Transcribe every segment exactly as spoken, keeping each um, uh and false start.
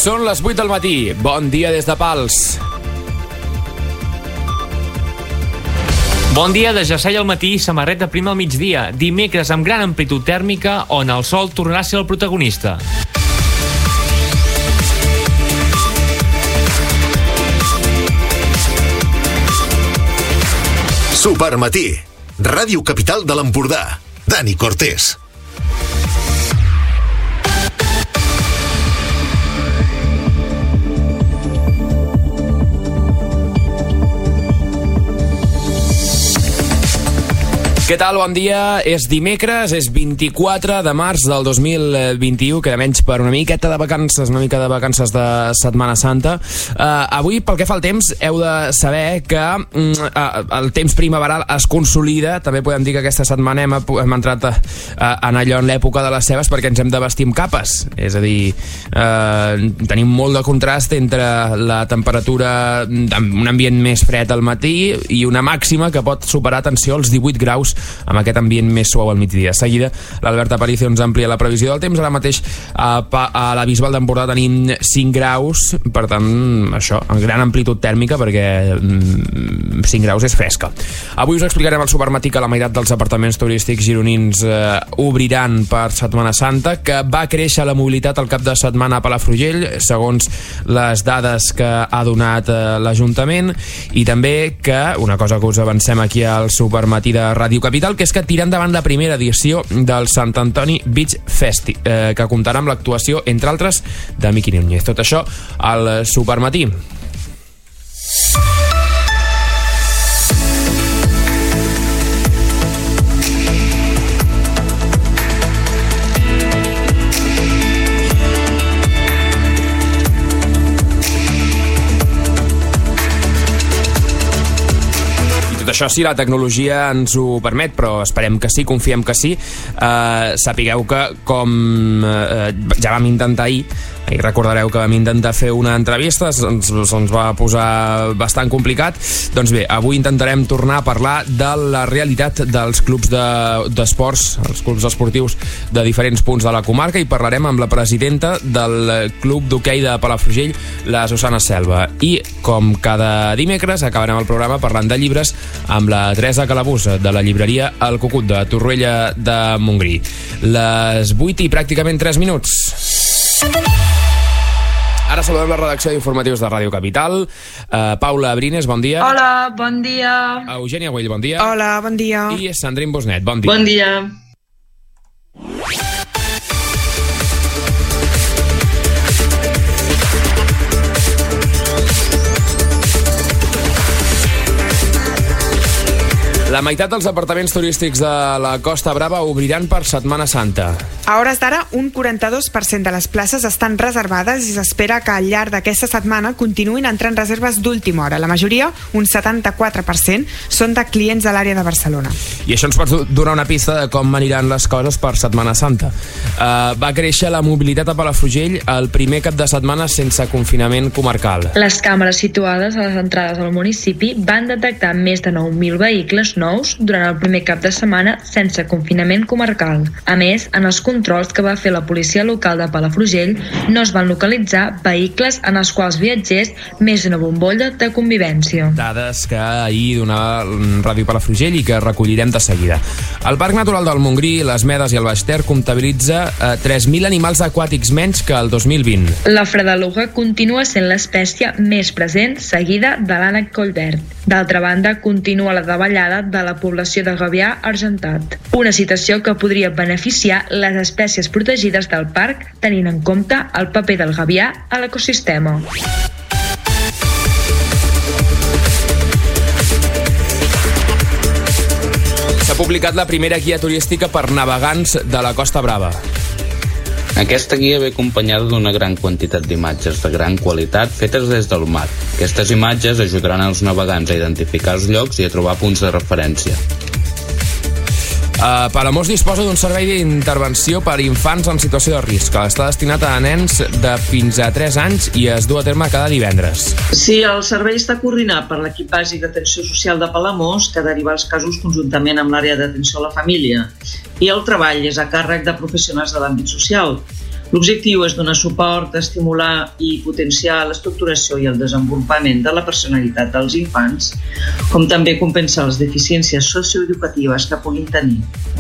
Són les vuit del matí. Bon dia des de Pals. Bon dia, de jersei al matí i samarreta prima al migdia. Dimecres amb gran amplitud tèrmica on el sol tornarà a ser el protagonista. Supermatí. Ràdio Capital de l'Empordà. Dani Cortés. Què tal? Bon dia. És dimecres, és vint-i-quatre de març del dos mil vint-i-u, queda menys per una miqueta de vacances, una mica de vacances de Setmana Santa. Uh, avui, pel que fa al temps, heu de saber que uh, el temps primaveral es consolida. També podem dir que aquesta setmana hem, hem entrat a, a, en allò en l'època de les cebes, perquè ens hem de vestir amb capes. És a dir, uh, tenim molt de contrast entre la temperatura d'un ambient més fred al matí i una màxima que pot superar, atenció, els divuit graus amb aquest ambient més suau al migdia. De seguida, l'Albert Aparicio ens amplia la previsió del temps. Ara mateix a, a la Bisbal d'Empordà tenim cinc graus, per tant, això, en gran amplitud tèrmica, perquè cinc graus és fresca. Avui us explicarem al Supermatí que la meitat dels apartaments turístics gironins eh, obriran per Setmana Santa, que va créixer la mobilitat al cap de setmana a Palafrugell, segons les dades que ha donat eh, l'Ajuntament, i també que, una cosa que us avancem aquí al Supermatí de Ràdio Capital, que és que tira endavant la primera edició del Sant Antoni Beach Festi, eh, que comptarà amb l'actuació, entre altres, de Miqui Núñez. Tot això al Supermatí. Això sí, la tecnologia ens ho permet, però esperem que sí, confiem que sí. Eh, sapigueu que, com eh, ja vam intentar ahir, i recordareu que vam intentar fer una entrevista, ens, ens va posar bastant complicat. Doncs bé, avui intentarem tornar a parlar de la realitat dels clubs d'esports, de, els clubs esportius de diferents punts de la comarca, i parlarem amb la presidenta del Club d'Hoquei de Palafrugell, la Susana Selva. I, com cada dimecres, acabarem el programa parlant de llibres amb la Teresa Calabús, de la llibreria El Cucut, de Torroella de Montgrí. Les vuit i pràcticament tres minuts. Ara saludem la redacció d'informatius de Ràdio Capital. Uh, Paula Abrines, bon dia. Hola, bon dia. Eugènia Güell, bon dia. Hola, bon dia. I Sandrine Bosnet, bon dia. Bon dia. La meitat dels apartaments turístics de la Costa Brava obriran per Setmana Santa. A hores d'ara, un quaranta-dos per cent de les places estan reservades i s'espera que al llarg d'aquesta setmana continuïn entrant reserves d'última hora. La majoria, un setanta-quatre per cent, són de clients de l'àrea de Barcelona. I això ens pot donar una pista de com aniran les coses per Setmana Santa. Uh, va créixer la mobilitat a Palafrugell el primer cap de setmana sense confinament comarcal. Les càmeres situades a les entrades al municipi van detectar més de nou mil vehicles nous durant el primer cap de setmana sense confinament comarcal. A més, en els controls que va fer la policia local de Palafrugell no es van localitzar vehicles en els quals viatgés més d'una bombolla de convivència. Dades que ahir donava Ràdio Palafrugell i que recollirem de seguida. El Parc Natural del Montgrí, les Medes i el Baix Ter comptabilitza eh, tres mil animals aquàtics menys que el dos mil vint. La fredeluga continua sent l'espècie més present, seguida de l'ànec collverd. D'altra banda, continua la davallada de la població de gavià argentat. Una situació que podria beneficiar les espècies protegides del parc, tenint en compte el paper del gavià a l'ecosistema. S'ha publicat la primera guia turística per navegants de la Costa Brava. Aquesta guia ve acompanyada d'una gran quantitat d'imatges de gran qualitat fetes des del mar. Aquestes imatges ajudaran als navegants a identificar els llocs i a trobar punts de referència. Uh, Palamós disposa d'un servei d'intervenció per infants en situació de risc, que està destinat a nens de fins a tres anys i es du a terme cada divendres. Sí, el servei està coordinat per l'equip bàsic d'atenció social de Palamós, que deriva els casos conjuntament amb l'àrea d'atenció a la família, i el treball és a càrrec de professionals de l'àmbit social. L'objectiu és donar suport, estimular i potenciar l'estructuració i el desenvolupament de la personalitat dels infants, com també compensar les deficiències socioeducatives que puguin tenir.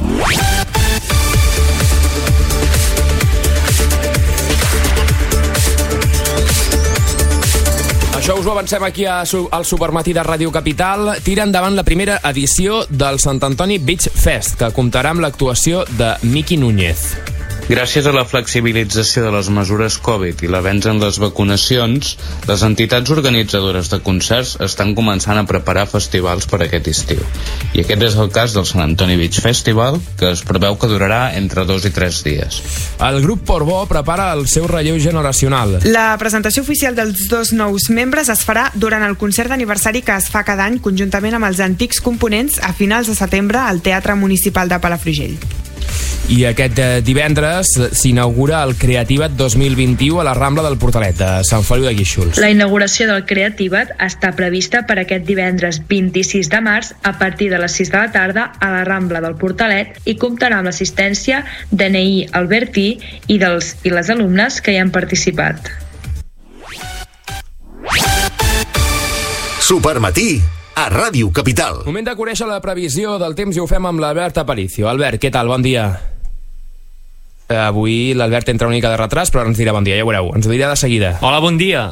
Això us ho avancem aquí a, al Supermatí de Ràdio Capital. Tira endavant la primera edició del Sant Antoni Beach Fest, que comptarà amb l'actuació de Miqui Núñez. Gràcies a la flexibilització de les mesures Covid i l'avenç en les vacunacions, les entitats organitzadores de concerts estan començant a preparar festivals per aquest estiu. I aquest és el cas del Sant Antoni Beach Festival, que es preveu que durarà entre dos i tres dies. El grup Portbó prepara el seu relleu generacional. La presentació oficial dels dos nous membres es farà durant el concert d'aniversari que es fa cada any conjuntament amb els antics components a finals de setembre al Teatre Municipal de Palafrugell. I aquest divendres s'inaugura el Creativat dos mil vint-i-u a la Rambla del Portalet, a Sant Feliu de Guíxols. La inauguració del Creativat està prevista per aquest divendres vint-i-sis de març a partir de les sis de la tarda a la Rambla del Portalet i comptarà amb l'assistència de Neí Albertí i dels i les alumnes que hi han participat. Supermatí a Ràdio Capital. Moment de conèixer la previsió del temps i ho fem amb l'Albert Aparicio. Albert, què tal? Bon dia. Avui l'Albert entra una mica de retras, però ens dirà bon dia, ja ho veureu. Ens ho dirà de seguida. Hola, bon dia.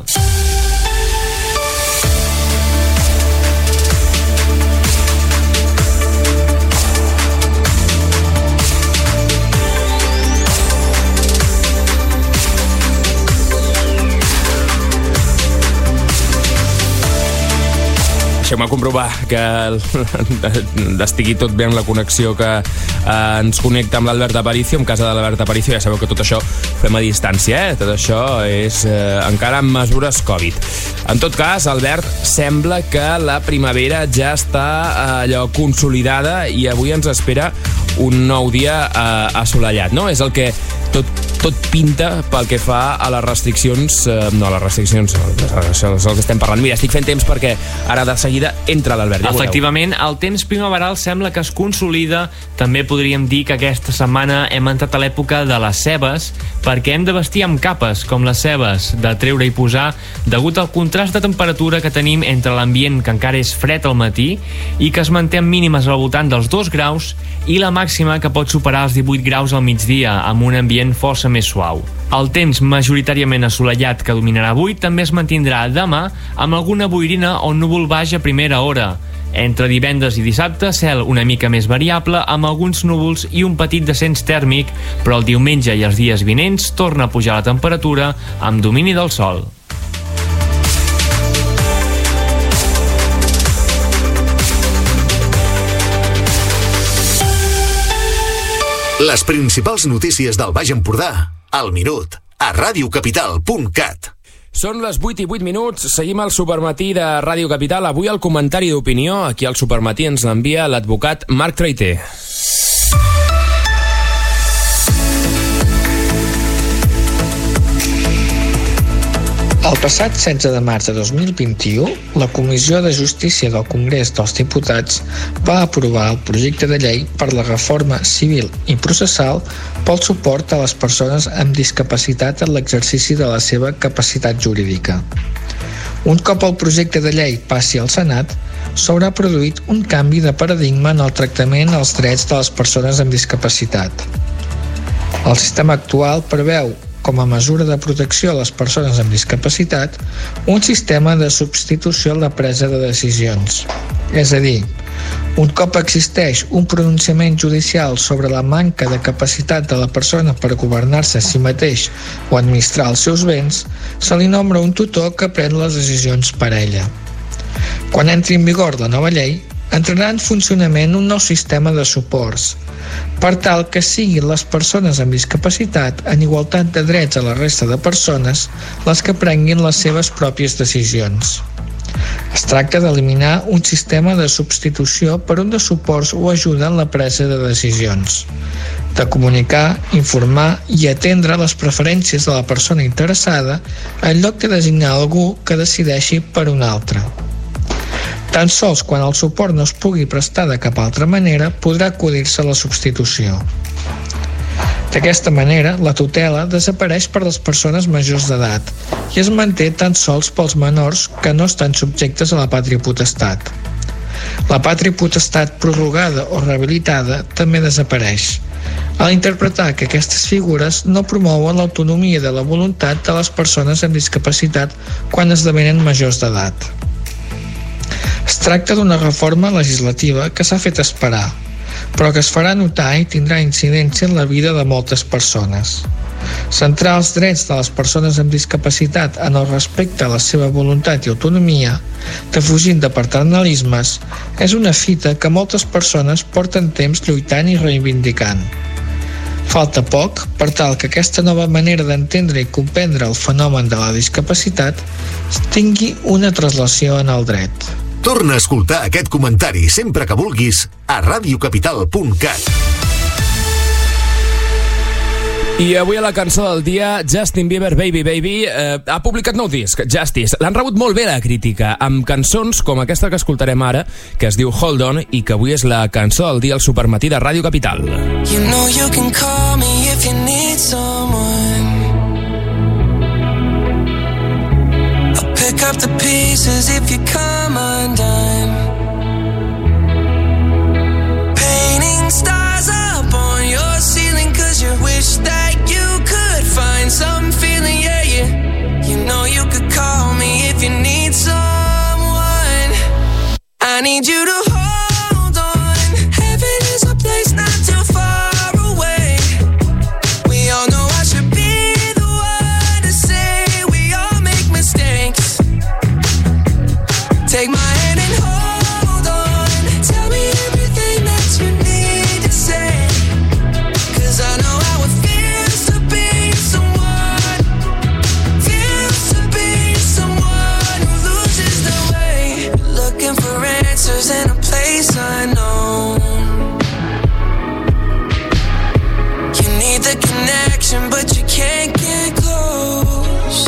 Deixeu-me comprovar que estigui tot bé amb la connexió que eh, ens connecta amb l'Albert Aparicio. En casa de l'Albert Aparicio ja sabeu que tot això ho fem a distància, eh? Tot això és eh, encara amb mesures Covid. En tot cas, Albert, sembla que la primavera ja està eh, allò consolidada i avui ens espera un nou dia eh, assolellat, no? És el que tot, tot pinta pel que fa a les restriccions, eh, no a les restriccions, això és el que estem parlant. Mira, estic fent temps perquè ara de seguida entra l'Albert. Ja Efectivament, el temps primaveral sembla que es consolida. També podríem dir que aquesta setmana hem entrat a l'època de les cebes, perquè hem de vestir amb capes, com les cebes, de treure i posar, degut al contrast de temperatura que tenim entre l'ambient que encara és fred al matí i que es manté amb mínimes al voltant dels dos graus i la màxima que pot superar els divuit graus al migdia, amb un ambient força més suau. El temps majoritàriament assolellat que dominarà avui també es mantindrà demà amb alguna boirina o núvol baix a primera hora. Entre divendres i dissabte, cel una mica més variable amb alguns núvols i un petit descens tèrmic, però el diumenge i els dies vinents torna a pujar la temperatura amb domini del sol. Les principals notícies del Baix Empordà, al minut, a radiocapital punt cat. Són les vuit i vuit minuts, seguim al Supermatí de Ràdio Capital. Avui el comentari d'opinió, aquí al Supermatí ens l'envia l'advocat Marc Traiter. El passat setze de març de dos mil vint-i-u, la Comissió de Justícia del Congrés dels Diputats va aprovar el projecte de llei per la reforma civil i processal pel suport a les persones amb discapacitat en l'exercici de la seva capacitat jurídica. Un cop el projecte de llei passi al Senat, s'haurà produït un canvi de paradigma en el tractament als drets de les persones amb discapacitat. El sistema actual preveu, com a mesura de protecció a les persones amb discapacitat, un sistema de substitució en la presa de decisions. És a dir, un cop existeix un pronunciament judicial sobre la manca de capacitat de la persona per governar-se a si mateix o administrar els seus béns, se li nombra un tutor que pren les decisions per a ella. Quan entri en vigor la nova llei, entrarà en funcionament un nou sistema de suports, per tal que siguin les persones amb discapacitat en igualtat de drets a la resta de persones les que prenguin les seves pròpies decisions. Es tracta d'eliminar un sistema de substitució per un de suports o ajuda en la presa de decisions, de comunicar, informar i atendre les preferències de la persona interessada en lloc de designar algú que decideixi per una altra. Tan sols quan el suport no es pugui prestar de cap altra manera podrà acudir-se a la substitució. D'aquesta manera, la tutela desapareix per les persones majors d'edat i es manté tan sols pels menors que no estan subjectes a la pàtria potestat. La pàtria potestat prorrogada o rehabilitada també desapareix, al interpretar que aquestes figures no promouen l'autonomia de la voluntat de les persones amb discapacitat quan esdevenen majors d'edat. Es tracta d'una reforma legislativa que s'ha fet esperar, però que es farà notar i tindrà incidència en la vida de moltes persones. Centrar els drets de les persones amb discapacitat en el respecte a la seva voluntat i autonomia, defugint de paternalismes, és una fita que moltes persones porten temps lluitant i reivindicant. Falta poc per tal que aquesta nova manera d'entendre i comprendre el fenomen de la discapacitat tingui una translació en el dret. Torna a escoltar aquest comentari sempre que vulguis a radiocapital punt cat. I avui a la cançó del dia, Justin Bieber, Baby Baby, eh, ha publicat nou disc, Justice. L'han rebut molt bé la crítica, amb cançons com aquesta que escoltarem ara, que es diu Hold On, i que avui és la cançó del dia al Supermatí de Ràdio Capital. You know you can call me if you need someone. I'll pick up the pieces if you come undone. Painting stars up on your ceiling cause you wish that you could find some feeling, yeah, yeah. You know you could call me if you need someone. I need you to hold on. Heaven is a place not too far away. We all know I should be the one to say we all make mistakes. Take my hand and hold on. Tell me everything that you need to say. Cause I know how it feels to be someone. Feels to be someone who loses their way. Looking for answers in a place unknown. You need the connection but you can't get close.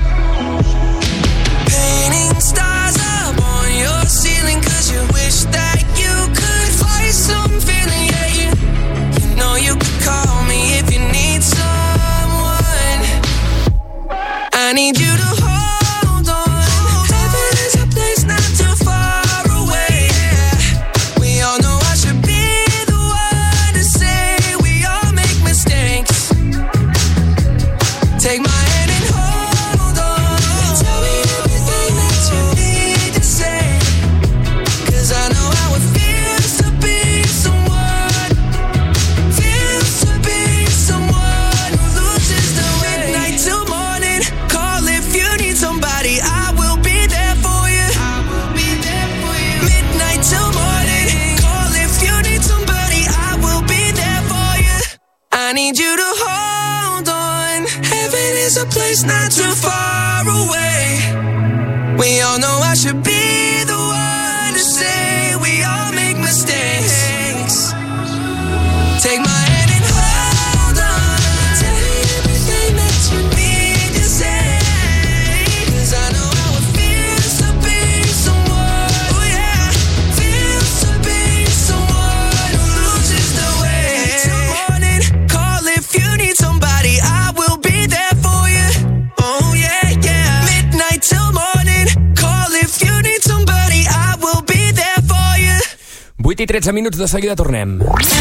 Painting stars up on your ceiling cause you wish that you could find some feeling, yeah, you, you know you could call me if you need someone. I need you to hold on. Heaven is a place not too far away, yeah. We all know I should be the one to say we all make mistakes. Take my hand and hold on. Tell me everything that you need to say. Cause I know how it feels to be someone. Feels to be someone who loses their way. Midnight till morning, call if you need somebody. I will be there for you. I will be there for you. Midnight till morning, call if you need somebody. I will be there for you. I need you to hold on. Heaven is a place not too far away. We all know I should be the one to say we all make mistakes. Take my hand and hold on. Tell me everything that you need to say. Cause I know how it feels to be someone. Oh yeah, feels to be someone who loses their way. Till morning, call if you need somebody. I will be there for you. Oh yeah, yeah. Midnight till morning, call if you need somebody. I will be there for you. vuit i tretze minuts, de seguida tornem.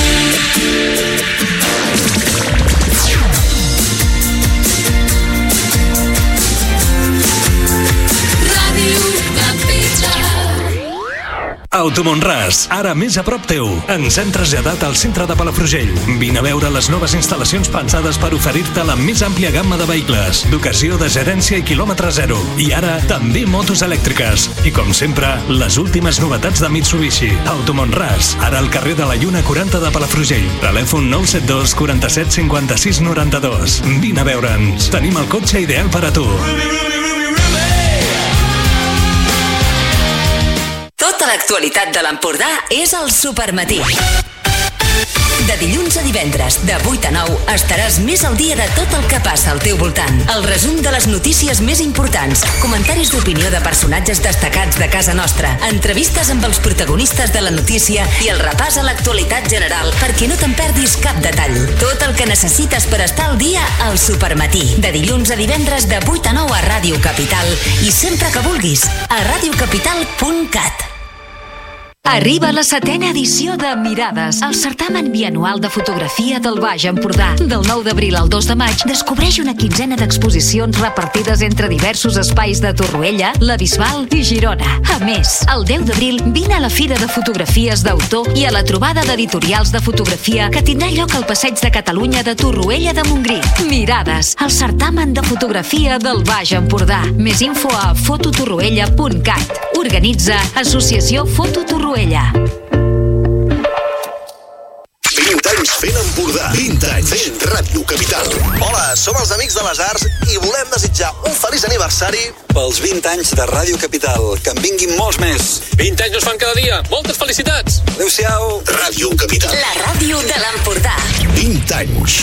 Automonràs, ara més a prop teu. Ens hem traslladat al centre de Palafrugell. Vine a veure les noves instal·lacions pensades per oferir-te la més àmplia gamma de vehicles, d'ocasió, de gerència i quilòmetre zero. I ara, també motos elèctriques. I com sempre, les últimes novetats de Mitsubishi. Automonràs, ara al carrer de la Lluna quaranta de Palafrugell. Telèfon nou set dos quaranta-set cinquanta-sis noranta-dos. Vine a veure'ns. Tenim el cotxe ideal per a tu. Tota l'actualitat de l'Empordà és al Supermatí. De dilluns a divendres, de vuit a nou, estaràs més al dia de tot el que passa al teu voltant. El resum de les notícies més importants, comentaris d'opinió de personatges destacats de casa nostra, entrevistes amb els protagonistes de la notícia i el repàs a l'actualitat general perquè no te'n perdis cap detall. Tot el que necessites per estar al dia al Supermatí. De dilluns a divendres, de vuit a nou a Ràdio Capital i sempre que vulguis, a radiocapital punt cat. Arriba la setena edició de Mirades, el certamen bianual de fotografia del Baix Empordà. Del nou d'abril al dos de maig descobreix una quinzena d'exposicions repartides entre diversos espais de Torroella, la Bisbal i Girona. A més, el deu d'abril vine a la Fira de Fotografies d'Autor i a la trobada d'editorials de fotografia que tindrà lloc al Passeig de Catalunya de Torroella de Montgrí. Mirades, el certamen de fotografia del Baix Empordà. Més info a fototorroella punt cat. Organitza Associació Foto Torroella. vint anys fent Empordà. vint anys fent Ràdio Capital. Hola, som els Amics de les Arts i volem desitjar un feliç aniversari pels vint anys de Ràdio Capital. Que en vinguin molts més. vint anys no es fan cada dia. Moltes felicitats. Adéu-siau. Ràdio Capital. La ràdio de l'Empordà. vint anys.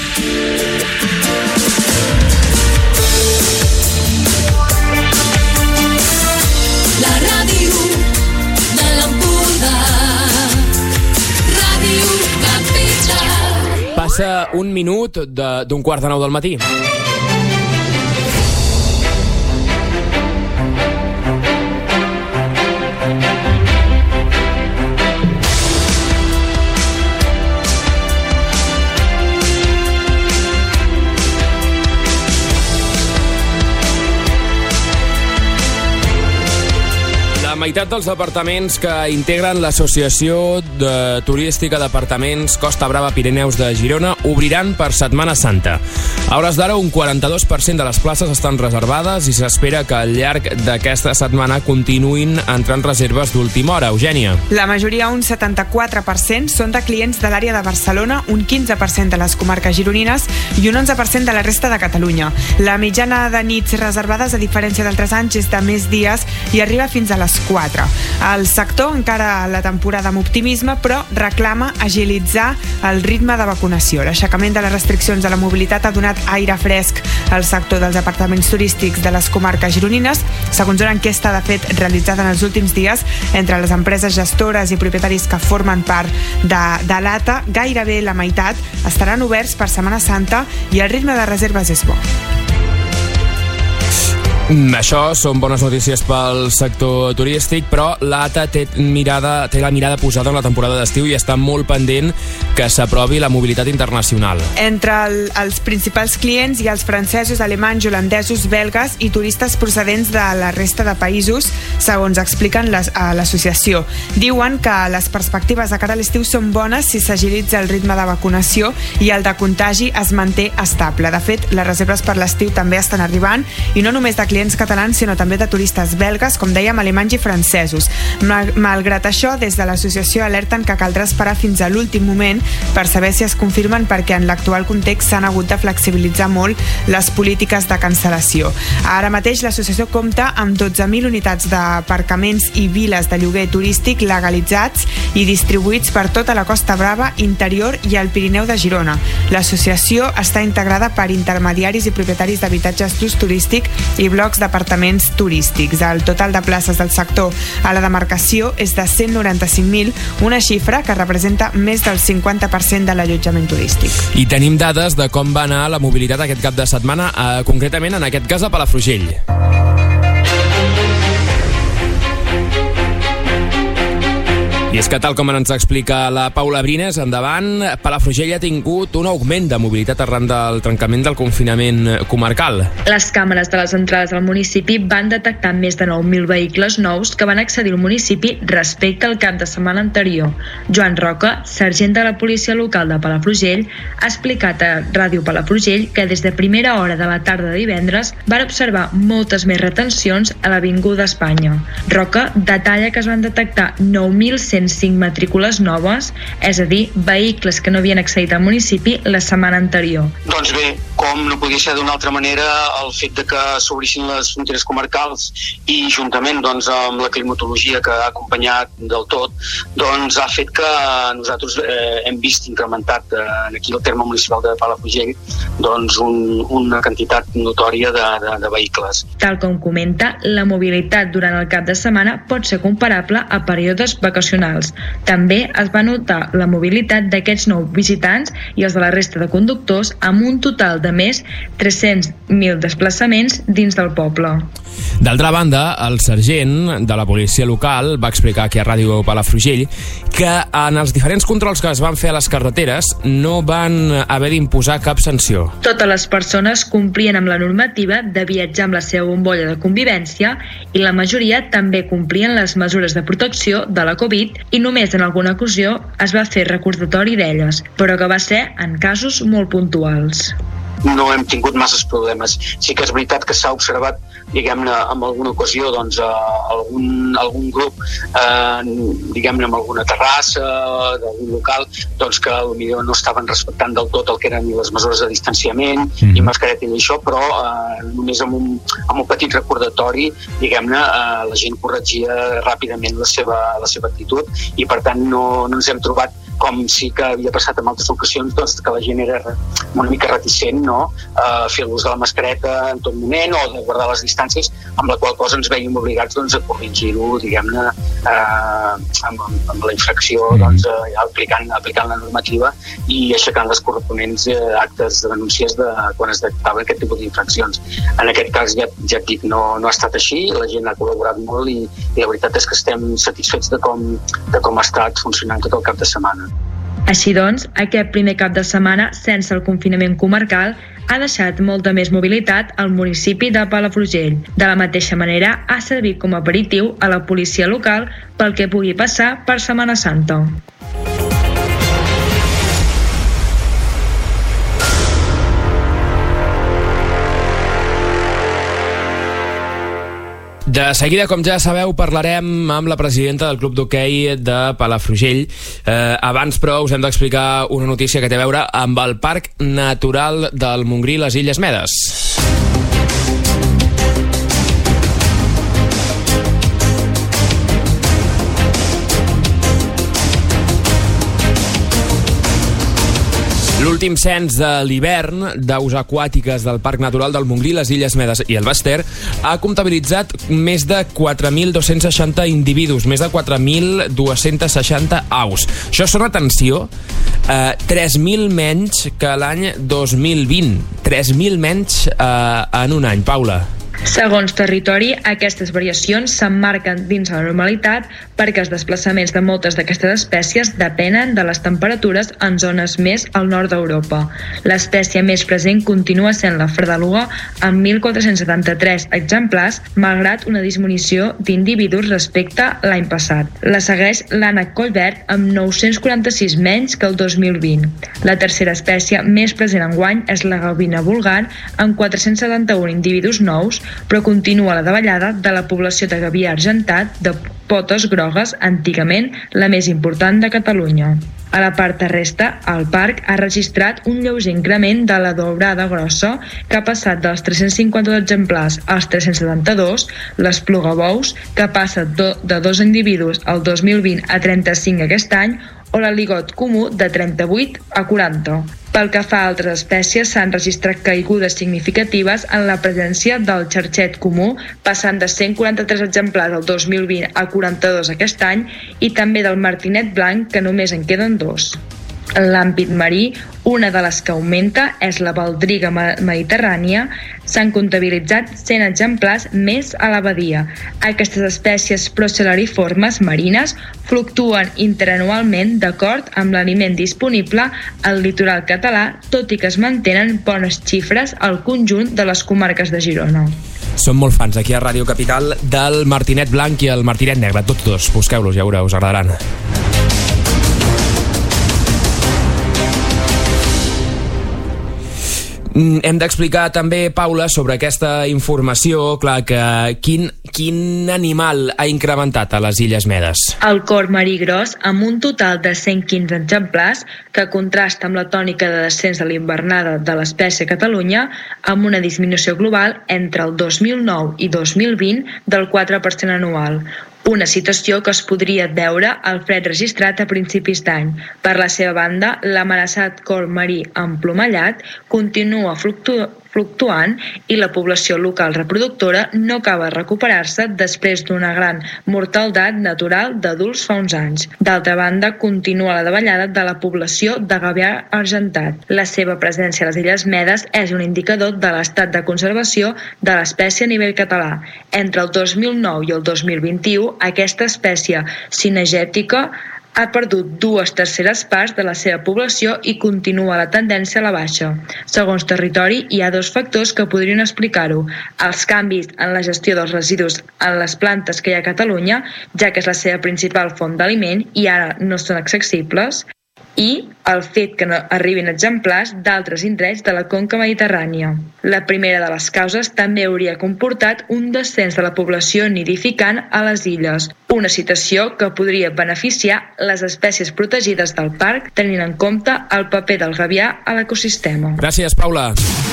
La ràdio de l'Empordà. Ràdio Capital. Passa un minut de- d'un quart de nou del matí. La meitat dels apartaments que integren l'Associació de Turística d'Apartaments Costa Brava Pirineus de Girona obriran per Setmana Santa. A hores d'ara, un quaranta-dos per cent de les places estan reservades i s'espera que al llarg d'aquesta setmana continuïn entrant reserves d'última hora. Eugènia. La majoria, un setanta-quatre per cent, són de clients de l'àrea de Barcelona, un quinze per cent de les comarques gironines i un onze per cent de la resta de Catalunya. La mitjana de nits reservades, a diferència d'altres anys, és de més dies i arriba fins a les quatre. El sector encara la temporada amb optimisme, però reclama agilitzar el ritme de vacunació. L'aixecament de les restriccions a la mobilitat ha donat aire fresc al sector dels apartaments turístics de les comarques gironines, segons una enquesta de fet realitzada en els últims dies entre les empreses gestores i propietaris que formen part de, de l'A T A. Gairebé la meitat estaran oberts per Setmana Santa i el ritme de reserves és bo. Mm, Això són bones notícies pel sector turístic, però l'A T A té, mirada, té la mirada posada en la temporada d'estiu i està molt pendent que s'aprovi la mobilitat internacional. Entre el, els principals clients hi ha els francesos, alemanys, holandesos, belgues i turistes procedents de la resta de països, segons expliquen les, a l'associació. Diuen que les perspectives de cara a l'estiu són bones si s'agilitza el ritme de vacunació i el de contagi es manté estable. De fet, les reserves per l'estiu també estan arribant, i no només de clients catalans, sinó també de turistes belgues, com dèiem, alemanys i francesos. Mal, malgrat això, des de l'associació alerten que caldrà esperar fins a l'últim moment per saber si es confirmen, perquè en l'actual context s'han hagut de flexibilitzar molt les polítiques de cancel·lació. Ara mateix l'associació compta amb dotze mil unitats d'aparcaments i viles de lloguer turístic legalitzats i distribuïts per tota la Costa Brava, interior i el Pirineu de Girona. L'associació està integrada per intermediaris i propietaris d'habitatges d'ús turístic i blocs d'apartaments turístics. El total de places del sector a la demarcació és de cent noranta-cinc mil, una xifra que representa més del cinquanta per cent de l'allotjament turístic. I tenim dades de com va anar la mobilitat aquest cap de setmana, eh, concretament en aquest cas a Palafrugell. I és que, tal com ens explica la Paula Brines, endavant, Palafrugell ha tingut un augment de mobilitat arran del trencament del confinament comarcal. Les càmeres de les entrades al municipi van detectar més de nou mil vehicles nous que van accedir al municipi respecte al cap de setmana anterior. Joan Roca, sergent de la policia local de Palafrugell, ha explicat a Ràdio Palafrugell que des de primera hora de la tarda de divendres van observar moltes més retencions a l'Avinguda Espanya. Roca detalla que es van detectar nou mil cent cent cinc matrícules noves, és a dir, vehicles que no havien accedit al municipi la setmana anterior. Doncs bé, com no podia ser d'una altra manera, el fet de que s'obrissin les fronteres comarcals i juntament doncs, amb la climatologia que ha acompanyat del tot, doncs ha fet que nosaltres eh, hem vist incrementat eh, aquí al terme municipal de Palafrugell doncs un, una quantitat notòria de, de, de vehicles. Tal com comenta, la mobilitat durant el cap de setmana pot ser comparable a períodes vacacionals. També es va notar la mobilitat d'aquests nous visitants i els de la resta de conductors amb un total de més tres-cents mil desplaçaments dins del poble. D'altra banda, el sergent de la policia local va explicar aquí a Ràdio Palafrugell que en els diferents controls que es van fer a les carreteres no van haver d'imposar cap sanció. Totes les persones complien amb la normativa de viatjar amb la seva bombolla de convivència i la majoria també complien les mesures de protecció de la Covid i només en alguna ocasió es va fer recordatori d'elles, però que va ser en casos molt puntuals. No hem tingut masses problemes. Sí que és veritat que s'ha observat, diguem-ne, en alguna ocasió, doncs, eh, algun, algun grup, eh, diguem-ne, en alguna terrassa d'algun local, doncs que potser no estaven respectant del tot el que eren les mesures de distanciament mm. i mascareta i això, però eh, només amb un, amb un petit recordatori, diguem-ne, eh, la gent corregia ràpidament la seva, la seva actitud i, per tant, no, no ens hem trobat com sí que havia passat en altres ocasions, doncs, que la gent era una mica reticent, no? A fer l'ús de la mascareta en tot moment o de guardar les distàncies, amb la qual cosa ens veiem obligats doncs, a corregir-ho, diguem-ne, eh, amb, amb la infracció, doncs, eh, aplicant, aplicant la normativa i aixecant les corresponents eh, actes de denúncies de quan es detectaven aquest tipus d'infraccions. En aquest cas, ja, ja et dic, no, no ha estat així, la gent ha col·laborat molt i, i la veritat és que estem satisfets de com, de com ha estat funcionant tot el cap de setmana. Així doncs, aquest primer cap de setmana sense el confinament comarcal ha deixat molta més mobilitat al municipi de Palafrugell. De la mateixa manera, ha servit com a aperitiu a la policia local pel que pugui passar per Setmana Santa. De seguida, com ja sabeu, parlarem amb la presidenta del Club d'Hoquei de Palafrugell. Eh, abans, però, us hem d'explicar una notícia que té a veure amb el Parc Natural del Montgrí, les Illes Medes. L'últim cens de l'hivern d'aus aquàtiques del Parc Natural del Montgrí, les Illes Medes i el Baix-Ter ha comptabilitzat més de quatre mil dos-cents seixanta individus, més de quatre mil dos-cents seixanta aus. Això són, atenció, eh, tres mil menys que l'any dos mil vint. tres mil menys eh, en un any, Paula. Segons territori, aquestes variacions s'emmarquen dins la normalitat perquè els desplaçaments de moltes d'aquestes espècies depenen de les temperatures en zones més al nord d'Europa. L'espècie més present continua sent la fredeluga amb mil quatre-cents setanta-tres exemplars, malgrat una disminució d'individus respecte l'any passat. La segueix l'ànec collverd amb nou-cents quaranta-sis menys que el dos mil vint. La tercera espècie més present enguany és la gavina vulgar amb quatre-cents setanta-un individus nous, però continua la davallada de la població de gavià argentat de potes grogues, antigament la més important de Catalunya. A la part terrestre, el parc ha registrat un lleuger increment de la daurada grossa, que ha passat dels tres-cents cinquanta-dos exemplars als tres-cents setanta-dos, l'esplugabous, que passa de dos individus al dos mil vint a trenta-cinc aquest any, o l'aligot comú de trenta-vuit a quaranta. Pel que fa a altres espècies, s'han registrat caigudes significatives en la presència del xarxet comú, passant de cent quaranta-tres exemplars el dos mil vint a quaranta-dos aquest any, i també del martinet blanc, que només en queden dos. En l'àmbit marí, una de les que augmenta és la baldriga mediterrània. S'han comptabilitzat cent exemplars més a la badia. Aquestes espècies procellariformes marines fluctuen interanualment d'acord amb l'aliment disponible al litoral català, tot i que es mantenen bones xifres al conjunt de les comarques de Girona. Som molt fans aquí a Ràdio Capital del martinet blanc i el martinet negre, tots dos. Busqueu-los, ja veureu, us agradaran. Hem d'explicar també, Paula, sobre aquesta informació, clar, que quin, quin animal ha incrementat a les Illes Medes? El corb marí gros, amb un total de cent quinze exemplars, que contrasta amb la tònica de descens de l'invernada de l'espècie a Catalunya, amb una disminució global entre el dos mil nou i dos mil vint del quatre per cent anual. Una situació que es podria veure al fred registrat a principis d'any. Per la seva banda, l'amenaçat corb marí emplomallat continua fluctu fluctuant i la població local reproductora no acaba de recuperar-se després d'una gran mortaldat natural d'adults fa uns anys. D'altra banda, continua la davallada de la població de gavià argentat. La seva presència a les Illes Medes és un indicador de l'estat de conservació de l'espècie a nivell català. Entre el dos mil nou i el dos mil vint-i-u, aquesta espècie cinegètica ha perdut dues terceres parts de la seva població i continua la tendència a la baixa. Segons Territori, hi ha dos factors que podrien explicar-ho. Els canvis en la gestió dels residus en les plantes que hi ha a Catalunya, ja que és la seva principal font d'aliment i ara no són accessibles, i el fet que no arribin exemplars d'altres indrets de la conca mediterrània. La primera de les causes també hauria comportat un descens de la població nidificant a les illes, una situació que podria beneficiar les espècies protegides del parc, tenint en compte el paper del gavià a l'ecosistema. Gràcies, Paula.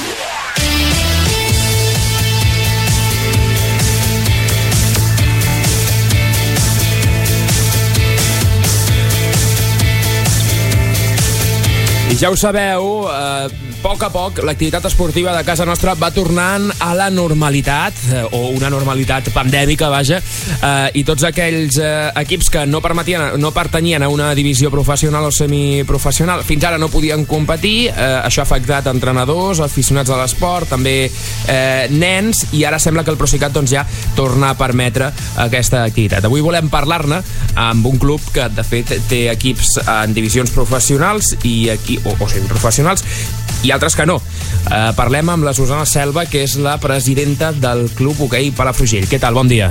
I ja ho sabeu, eh, a poc a poc l'activitat esportiva de casa nostra va tornant a la normalitat, eh, o una normalitat pandèmica, vaja, eh, i tots aquells eh, equips que no, permetien, no pertanyien a una divisió professional o semiprofessional fins ara no podien competir. Eh, això ha afectat entrenadors, aficionats a l'esport, també eh, nens, i ara sembla que el Procicat doncs, ja torna a permetre aquesta activitat. Avui volem parlar-ne amb un club que de fet té equips en divisions professionals i aquí, o, o semiprofessionals, i altres que no. Eh, parlem amb la Susana Selva, que és la presidenta del Club Hoquei Palafrugell. Què tal? Bon dia.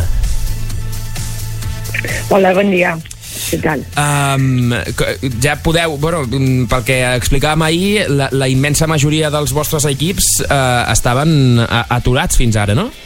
Hola, bon dia. Què tal? Um, ja podeu, bueno, pel que explicàvem ahir, la, la immensa majoria dels vostres equips eh, estaven aturats fins ara, no?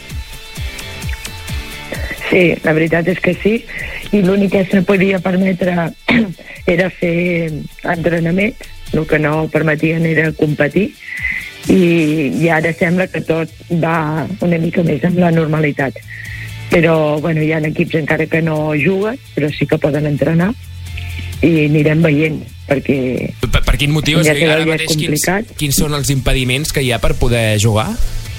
Sí, la veritat és que sí, i l'únic que se podia permetre era fer entrenaments, el que no permetien era competir, i, i ara sembla que tot va una mica més amb la normalitat. Però bueno, hi ha equips encara que no juguen, però sí que poden entrenar i anirem veient, perquè... Per, per quin motiu? Ja és que ara mateix quins, quins són els impediments que hi ha per poder jugar?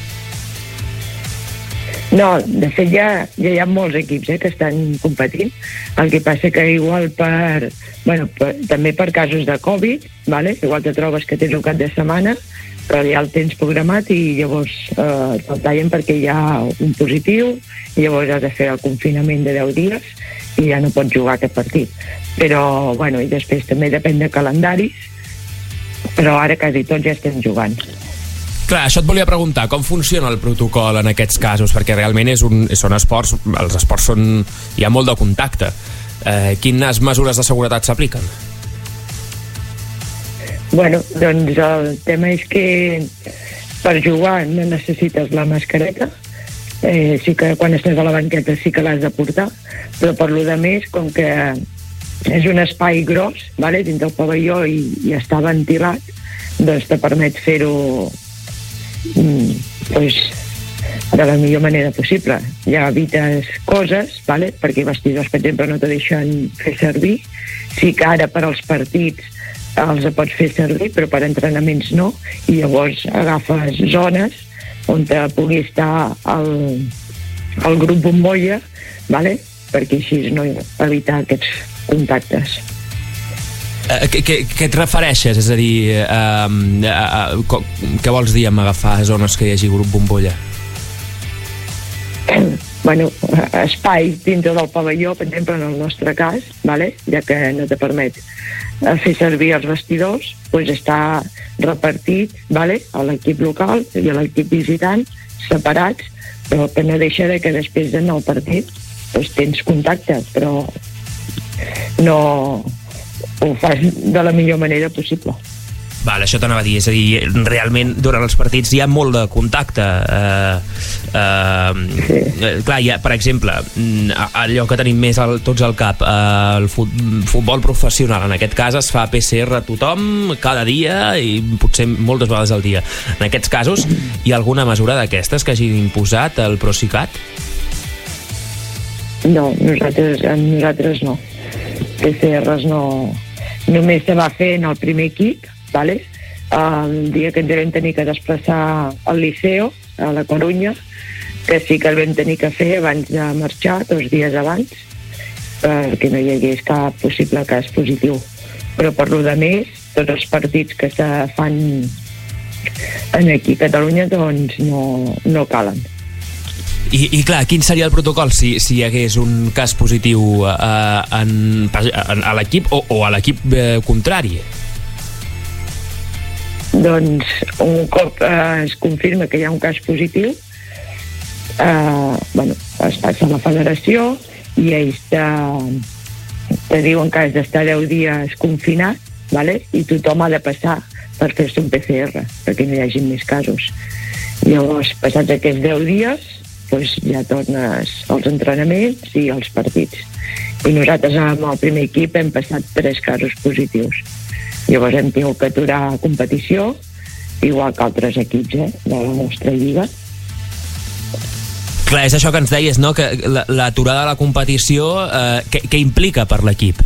No, de fet ja, ja hi ha molts equips eh, que estan competint. El que passa que igual per, bueno, per, també per casos de Covid, vale? Igual te trobes que tens un cap de setmana, però ja el tens programat i llavors eh, te'l tallen perquè hi ha un positiu, i llavors has de fer el confinament de deu dies i ja no pots jugar aquest partit. Però, bueno, i després també depèn de calendaris, però ara quasi tots ja estem jugant. Clar, això et volia preguntar, com funciona el protocol en aquests casos? Perquè realment és un, són esports, els esports són, hi ha molt de contacte. Eh, quines mesures de seguretat s'apliquen? Bueno, doncs el tema és que per jugar no necessites la mascareta, eh, sí que quan estàs a la banqueta sí que l'has de portar, però per lo de més, com que és un espai gros, vale, dins del pavelló i, i està ventilat, doncs te permet fer-ho Mm, pues, de la millor manera possible. Ja evites coses, vale? Perquè vestidors, per exemple, no te deixen fer servir. Sí que ara per als partits els pots fer servir, però per entrenaments no, i llavors agafes zones on te pugui estar el, el grup bombolla, vale? Perquè així no evitar aquests contactes. Uh, què, què et refereixes? És a dir, uh, uh, uh, què vols dir amb agafar zones que hi hagi grup bombolla? Bueno, espais dintre del pavelló, per exemple, en el nostre cas, vale? Ja que no te permet fer servir els vestidors, doncs està repartit, vale? A l'equip local i a l'equip visitant, separats, però que no deixa de que després d'anar al partit doncs tens contacte, però no... ho fas de la millor manera possible. Val, això t'anava a dir, és a dir, realment durant els partits hi ha molt de contacte. Eh, eh, sí. eh, clar, hi ha, per exemple, allò que tenim més al, tots al cap, eh, el fut, futbol professional, en aquest cas es fa P C R a tothom cada dia i potser moltes vegades al dia. En aquests casos, hi ha alguna mesura d'aquestes que hagi imposat el Procicat? No, nosaltres, nosaltres no. P C Rs no... Només se va fer en el primer equip, vale? El dia que ens vam tenir que desplaçar al Liceo, a la Corunya, que sí que el vam tenir que fer abans de marxar, dos dies abans, perquè no hi hagués cap possible cas positiu. Però per lo de més, tots els partits que se fan en aquí a Catalunya doncs no, no calen. I, i clar, quin seria el protocol si, si hi hagués un cas positiu eh, en, en, a l'equip o, o a l'equip eh, contrari? Doncs un cop eh, es confirma que hi ha un cas positiu, eh, bueno, es passa a la federació i ells te, te diuen que has d'estar deu dies confinat, vale? I tothom ha de passar per fer-se un P C R perquè no hi hagi més casos. Llavors, passats aquests deu dies, doncs ja tornes als entrenaments i als partits. I nosaltres amb el primer equip hem passat tres casos positius. Llavors hem tingut que aturar competició, igual que altres equips eh, de la nostra lliga. Clar, és això que ens deies, no? Que l'aturada de la competició, eh, què, què implica per l'equip?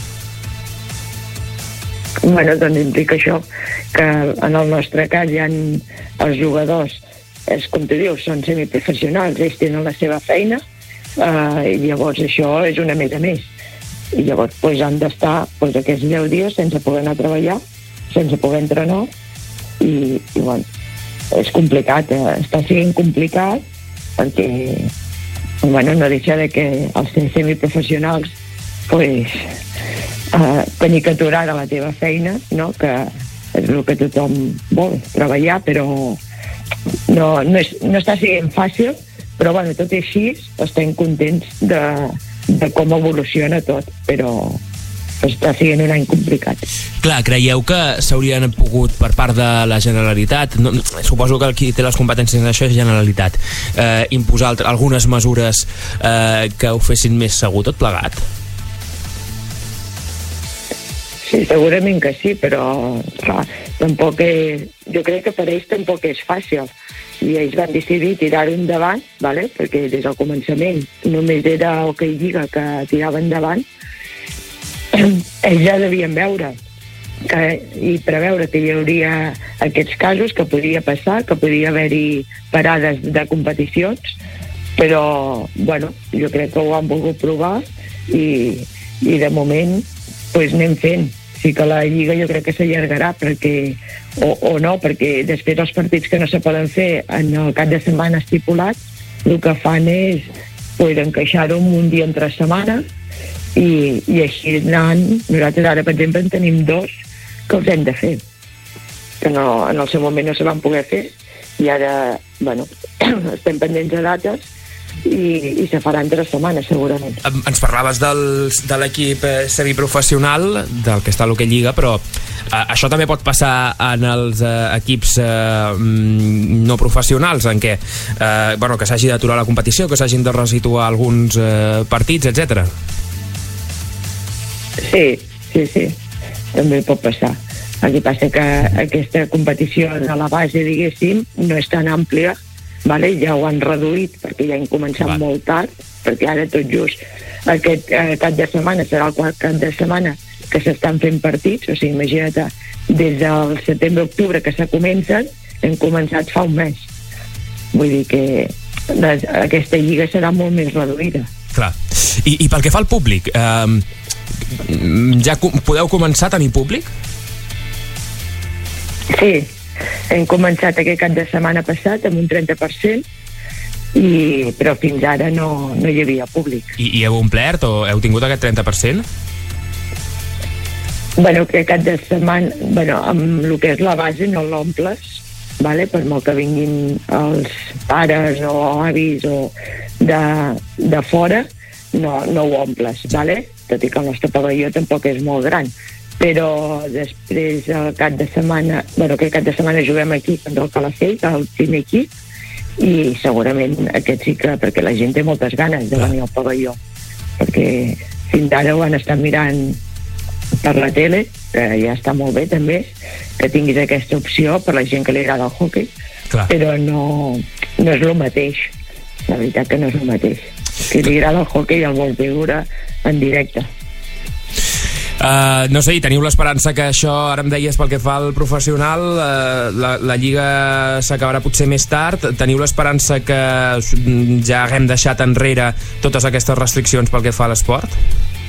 Bueno, doncs implica això, que en el nostre cas hi ha els jugadors, és com tu dius, són semiprofessionals, ells tenen la seva feina, eh, i llavors això és una més a més. I llavors pues, han d'estar pues, aquests deu dies sense poder anar a treballar, sense poder entrenar, i, i bueno, és complicat, eh? Està sent complicat, perquè bueno, no deixa de que els semiprofessionals pues, eh, tenir que aturar de la teva feina, no? Que és el que tothom vol, treballar, però no, no, és, no està sent fàcil, però bueno, tot i així estem contents de, de com evoluciona tot, però està sent un any complicat. Clar, creieu que s'haurien pogut per part de la Generalitat, no, suposo que qui té les competències en això és Generalitat, eh, imposar altres, algunes mesures eh, que ho fessin més segur tot plegat? Sí, segurament que sí, però clar, tampoc és, jo crec que per ells tampoc és fàcil, i ells van decidir tirar-ho endavant, vale? Perquè des del començament només era el que hi lliga que tirava endavant. Ells ja devien veure que, i preveure que hi hauria aquests casos, que podia passar, que podia haver-hi parades de competicions, però bueno, jo crec que ho han volgut provar i, i de moment pues, anem fent. Sí que la Lliga jo crec que s'allargarà perquè, o, o no, perquè després els partits que no se poden fer en el cap de setmana estipulat, el que fan és pues, encaixar-ho un dia entre setmana i, i així anant. Nosaltres ara, per exemple, en tenim dos que els hem de fer, que no, en el seu moment no se van poder fer, i ara, bueno, estem pendents de dates i, i se faran tres setmanes segurament. Ens parlaves del, de l'equip semiprofessional del que està a l'Hockey Lliga, però eh, això també pot passar en els eh, equips eh, no professionals, en què eh, bueno, que s'hagi d'aturar la competició, que s'hagin de resituar alguns eh, partits, etcètera. Sí, sí, sí, també pot passar. El que passa que aquesta competició de la base, diguéssim, no és tan àmplia, vale? Ja ho han reduït perquè ja han començat Va. molt tard, perquè ara tot just aquest eh, cap de setmana serà el quart cap de setmana que s'estan fent partits, o sigui, imagina't, des del setembre-octubre que se comencen, hem començat fa un mes. Vull dir que les, aquesta lliga serà molt més reduïda. Clar. I, i pel que fa al públic, eh, ja podeu començar a tenir públic? Sí, hem començat aquest cap de setmana passat amb un trenta per cent, i, però fins ara no, no hi havia públic. I, i heu omplert o heu tingut aquest trenta per cent? Bueno, aquest cap de setmana, bueno, amb el que és la base no l'omples, vale? Per molt que vinguin els pares o avis o de, de fora, no, no ho omples, vale? Tot i que el nostre pavelló tampoc és molt gran, però després el cap de setmana, bueno, que cap de setmana juguem aquí contra el Calafell, el primer equip, i segurament aquest sí que, perquè la gent té moltes ganes de venir al pavelló, perquè fins ara ho han estat mirant per la tele, que ja està molt bé també que tinguis aquesta opció per la gent que li agrada el hoquei. Clar. Però no, no és el mateix, la veritat que no és el mateix, que li agrada el hoquei i el vol veure en directe. Uh, no sé, i teniu l'esperança que això, ara em deies pel que fa al professional, uh, la, la Lliga s'acabarà potser més tard, teniu l'esperança que ja haguem deixat enrere totes aquestes restriccions pel que fa a l'esport?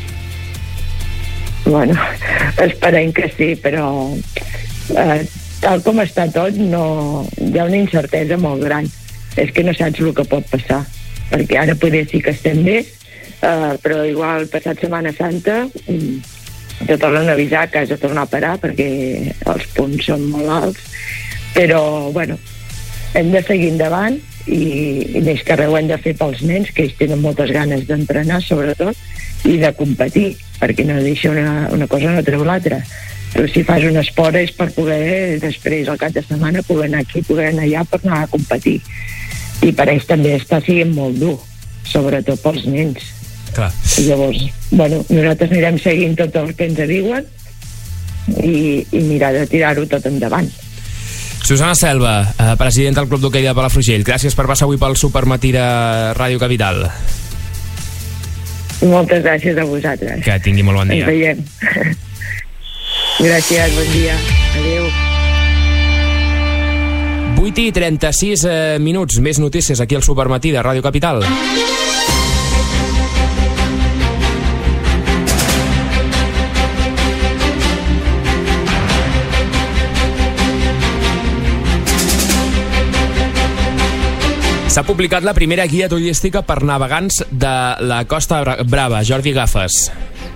Bueno, esperem que sí, però uh, tal com està tot no, hi ha una incertesa molt gran, és que no saps el que pot passar, perquè ara potser sí que estem bé, uh, però igual passat Setmana Santa te tornen a avisar que has de tornar a parar perquè els punts són molt alts, però bueno, hem de seguir endavant i, i més que res ho hem de fer pels nens, que ells tenen moltes ganes d'entrenar sobretot i de competir, perquè no deixa una, una cosa no treu l'altra, però si fas un esport és per poder després al cap de setmana poder anar aquí, poder anar allà per anar a competir, i per ells també està sent molt dur, sobretot pels nens. Clar. I llavors, bueno, nosaltres anirem seguint tot el que ens diuen i, i mirar de tirar-ho tot endavant. Susana Selva, eh, presidenta del Club d'Hoquei de Palafrugell, gràcies per passar avui pel Supermatí de Ràdio Capital. Moltes gràcies a vosaltres. Que tingui molt bon dia. Ens veiem. Gràcies, bon dia. Adéu. vuit i trenta-sis eh, minuts, més notícies aquí al Supermatí de Ràdio Capital. S'ha publicat la primera guia turística per navegants de la Costa Brava. Jordi Gafes.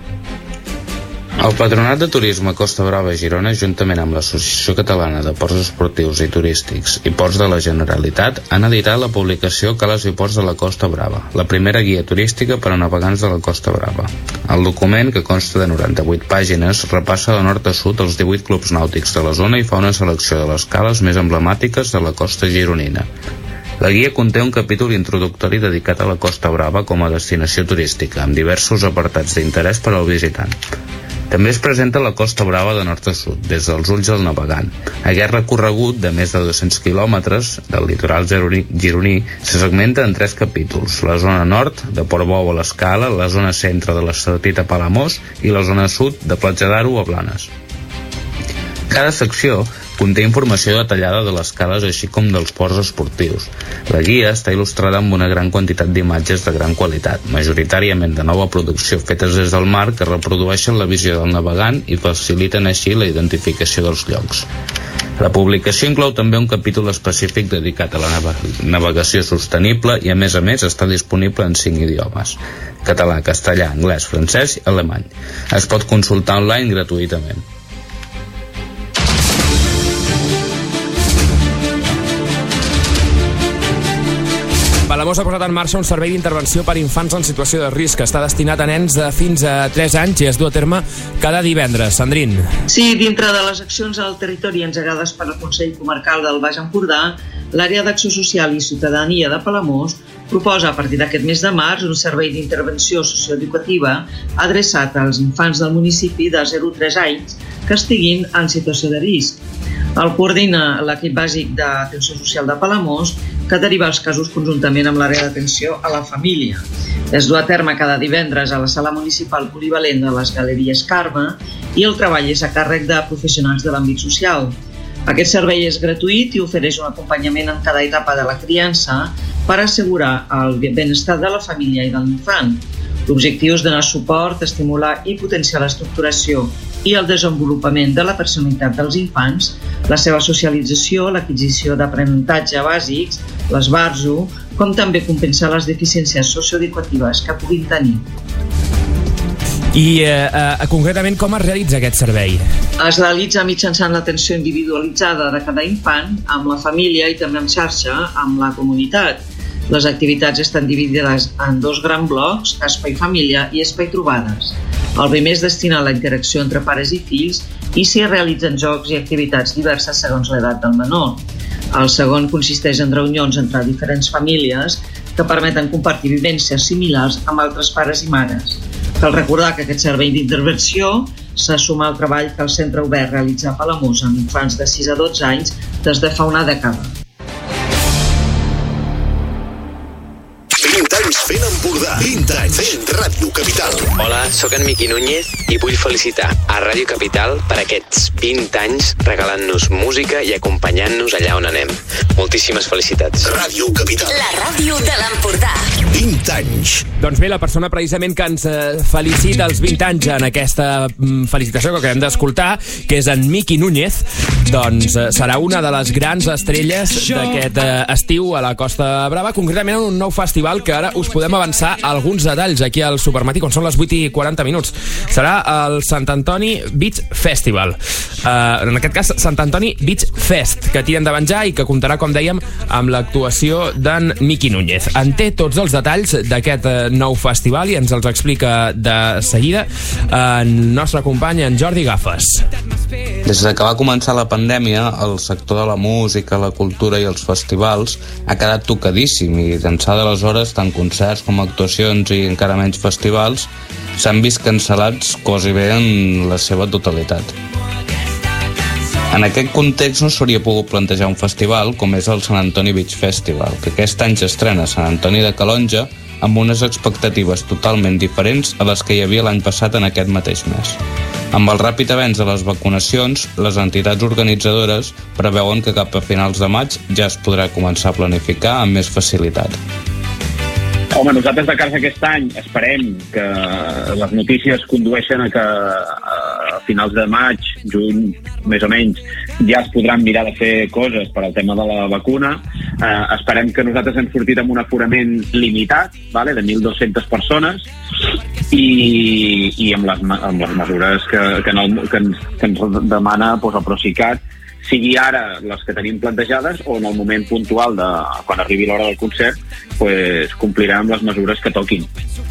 El Patronat de Turisme Costa Brava Girona, juntament amb l'Associació Catalana de Ports Esportius i Turístics i Ports de la Generalitat, han editat la publicació Cales i Ports de la Costa Brava, la primera guia turística per a navegants de la Costa Brava. El document, que consta de noranta-vuit pàgines, repassa de nord a sud els divuit clubs nàutics de la zona i fa una selecció de les cales més emblemàtiques de la costa gironina. La guia conté un capítol introductori dedicat a la Costa Brava com a destinació turística, amb diversos apartats d'interès per al visitant. També es presenta la Costa Brava de nord a sud, des dels ulls del navegant. Aquest recorregut de més de dos-cents quilòmetres del litoral gironí se segmenta en tres capítols: la zona nord, de Portbou a l'Escala, la zona centre de l'Estartit a Palamós i la zona sud, de Platja d'Aro a Blanes. Cada secció conté informació detallada de les cales així com dels ports esportius. La guia està il·lustrada amb una gran quantitat d'imatges de gran qualitat, majoritàriament de nova producció fetes des del mar, que reprodueixen la visió del navegant i faciliten així la identificació dels llocs. La publicació inclou també un capítol específic dedicat a la navegació sostenible i a més a més està disponible en cinc idiomes: català, castellà, anglès, francès i alemany. Es pot consultar online gratuïtament. Palamós ha posat en marxa un servei d'intervenció per infants en situació de risc que està destinat a nens de fins a tres anys i es du a terme cada divendres. Sandrín. Sí, dintre de les accions al territori engegades per al Consell Comarcal del Baix Empordà, l'àrea d'Acció Social i Ciutadania de Palamós proposa a partir d'aquest mes de març un servei d'intervenció socioeducativa adreçat als infants del municipi de zero a tres anys que estiguin en situació de risc. El coordina l'equip bàsic d'atenció social de Palamós, que deriva els casos conjuntament amb l'àrea d'atenció a la família. Es du a terme cada divendres a la sala municipal polivalent de les Galeries Carme i el treball és a càrrec de professionals de l'àmbit social. Aquest servei és gratuït i ofereix un acompanyament en cada etapa de la criança per assegurar el benestar de la família i de l'infant. L'objectiu és donar suport, estimular i potenciar l'estructuració i el desenvolupament de la personalitat dels infants, la seva socialització, l'adquisició d'aprenentatge bàsics, l'esbarjo, com també compensar les deficiències socioeducatives que puguin tenir. I eh, eh, concretament com es realitza aquest servei? Es realitza mitjançant l'atenció individualitzada de cada infant, amb la família i també en xarxa amb la comunitat. Les activitats estan dividides en dos grans blocs, espai família i espai trobades. El primer és destinar a la interacció entre pares i fills i s'hi realitzen jocs i activitats diverses segons l'edat del menor. El segon consisteix en reunions entre diferents famílies que permeten compartir vivències similars amb altres pares i mares. Cal recordar que aquest servei d'intervenció s'ha sumat al treball que el Centre Obert realitza a Palamós amb infants de sis a dotze anys des de fa una dècada. vint anys fent Empordà. vint anys fent Ràdio Capital. Hola, sóc en Miqui Núñez i vull felicitar a Ràdio Capital per aquests vint anys regalant-nos música i acompanyant-nos allà on anem. Moltíssimes felicitats. Ràdio Capital. La ràdio de l'Empordà. vint anys. Doncs bé, la persona precisament que ens eh, felicita els vint anys en aquesta mm, felicitació que acabem d'escoltar, que és en Miqui Núñez, doncs eh, serà una de les grans estrelles d'aquest eh, estiu a la Costa Brava, concretament en un nou festival que ara us podem avançar alguns detalls aquí al Supermatí, quan són les vuit i quaranta minuts. Serà el Sant Antoni Beach Festival. Uh, en aquest cas, Sant Antoni Beach Fest, que tira endavant ja i que comptarà, com dèiem, amb l'actuació d'en Miqui Núñez. En té tots els detalls d'aquest uh, nou festival i ens els explica de seguida el nostre company, en Jordi Gafes. Des de que va començar la pandèmia, el sector de la música, la cultura i els festivals ha quedat tocadíssim i d'ençà d'aleshores tant concerts com actuacions i encara menys festivals s'han vist cancel·lats quasi bé en la seva totalitat. En aquest context no s'hauria pogut plantejar un festival com és el Sant Antoni Beach Festival, que aquest any s'estrena a Sant Antoni de Calonge amb unes expectatives totalment diferents a les que hi havia l'any passat en aquest mateix mes. Amb el ràpid avenç de les vacunacions, les entitats organitzadores preveuen que cap a finals de maig ja es podrà començar a planificar amb més facilitat. Home, nosaltres de cara a aquest any esperem que les notícies condueixen a que a finals de maig, juny, més o menys, ja es podran mirar de fer coses per al tema de la vacuna. Eh, esperem que nosaltres hem sortit amb un aforament limitat, vale, de mil dues-centes persones, i, i amb, les, amb les mesures que, que, en el, que, ens, que ens demana doncs, el Procicat, sigui ara les que tenim plantejades o en el moment puntual de quan arribi l'hora del concert, pues, complirà amb les mesures que toquin.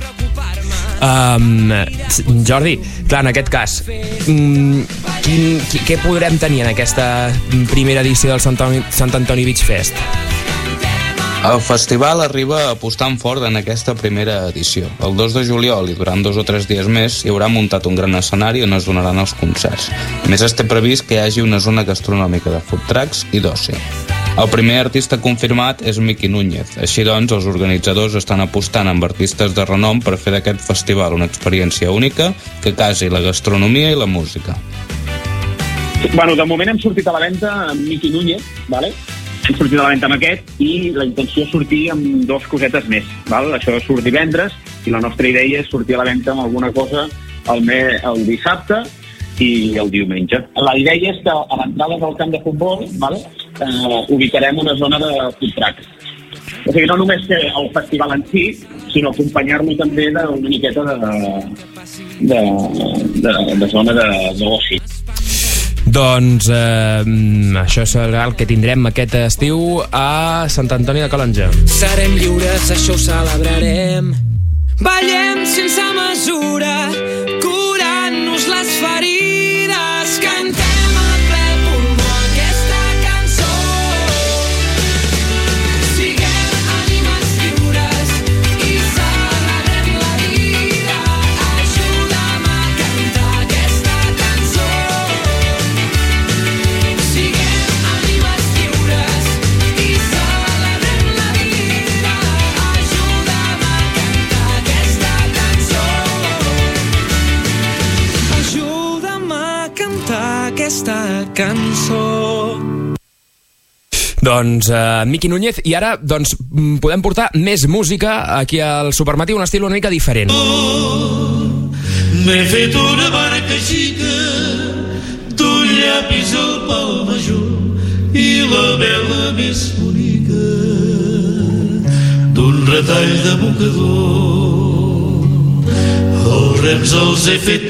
Um, Jordi, clar, en aquest cas, um, quin, qui, què podrem tenir en aquesta primera edició del Sant Antoni, Sant Antoni Beach Fest? El festival arriba apostant fort en aquesta primera edició. El dos de juliol i durant dos o tres dies més hi haurà muntat un gran escenari on es donaran els concerts. A més, es té previst que hi hagi una zona gastronòmica de food trucks i d'oci. El primer artista confirmat és Miqui Núñez. Així doncs, els organitzadors estan apostant amb artistes de renom per fer d'aquest festival una experiència única que casi la gastronomia i la música. Bueno, de moment hem sortit a la venda amb Miqui Núñez, ¿vale? Hem sortit a la venda amb aquest i la intenció és sortir amb dos cosetes més, val? Això surt divendres i la nostra idea és sortir a la venda amb alguna cosa el, me, el dissabte i el diumenge. La idea és que a l'entrada del camp de futbol, val? Eh, ubicarem una zona de food truck. O sigui, no només fer el festival en si, sinó acompanyar-lo també d'una miqueta de, de, de, de zona d'oci. Doncs eh, això serà el que tindrem aquest estiu a Sant Antoni de Calonge. Serem lliures, això ho celebrarem. Ballem sense mesura, curant-nos les ferides, cantem a ple pulmó aquesta cançó. Siguem ànimes lliures i celebrem la vida. Ajuda'm a cantar aquesta cançó. Siguem ànimes lliures i celebrem la vida. Ajuda'm a cantar aquesta cançó. Ajuda'm a cantar aquesta cançó. Doncs uh, Miqui Núñez, i ara doncs, mm, podem portar més música aquí al Supermatí, un estil una mica diferent. M'he fet una barca xica d'un llapis al pal major i la vela més bonica d'un retall de mocador. Els rems els he fet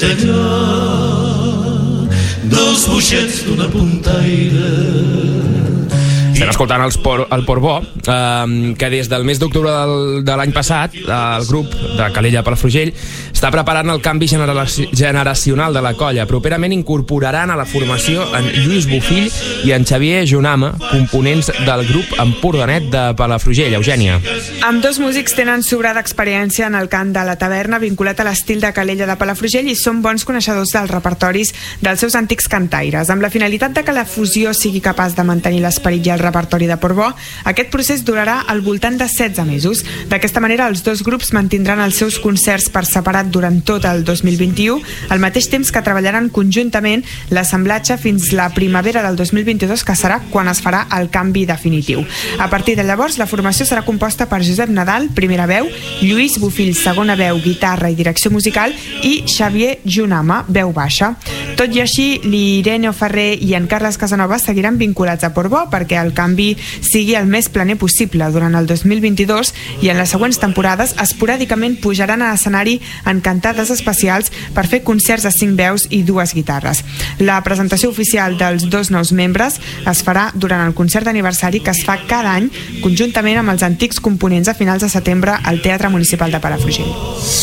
tallar dels boixets d'una puntaire Estem escoltant els por, el Portbó, eh, que des del mes d'octubre del, de l'any passat, eh, el grup de Calella Palafrugell està preparant el canvi generaci generacional de la colla. Properament incorporaran a la formació en Lluís Bofill i en Xavier Junama, components del grup empordanet de Palafrugell. Eugènia. Amb dos músics tenen sobrada experiència en el cant de la taverna vinculat a l'estil de Calella de Palafrugell i són bons coneixedors dels repertoris dels seus antics cantaires. Amb la finalitat de que la fusió sigui capaç de mantenir l'esperit i el repertori de Portbó, aquest procés durarà al voltant de setze mesos. D'aquesta manera, els dos grups mantindran els seus concerts per separat durant tot el dos mil vint-i-u, al mateix temps que treballaran conjuntament l'assemblatge fins la primavera del dos mil vint-i-dos, que serà quan es farà el canvi definitiu. A partir de llavors, la formació serà composta per Josep Nadal, primera veu, Lluís Bofill, segona veu, guitarra i direcció musical, i Xavier Junama, veu baixa. Tot i així, l'Irene Ferrer i en Carles Casanova seguiran vinculats a Portbó perquè el canvi sigui el més planer possible durant el dos mil vint-i-dos, i en les següents temporades esporàdicament pujaran a l'escenari en cantades especials per fer concerts a cinc veus i dues guitarres. La presentació oficial dels dos nous membres es farà durant el concert d'aniversari que es fa cada any conjuntament amb els antics components a finals de setembre al Teatre Municipal de Palafrugell.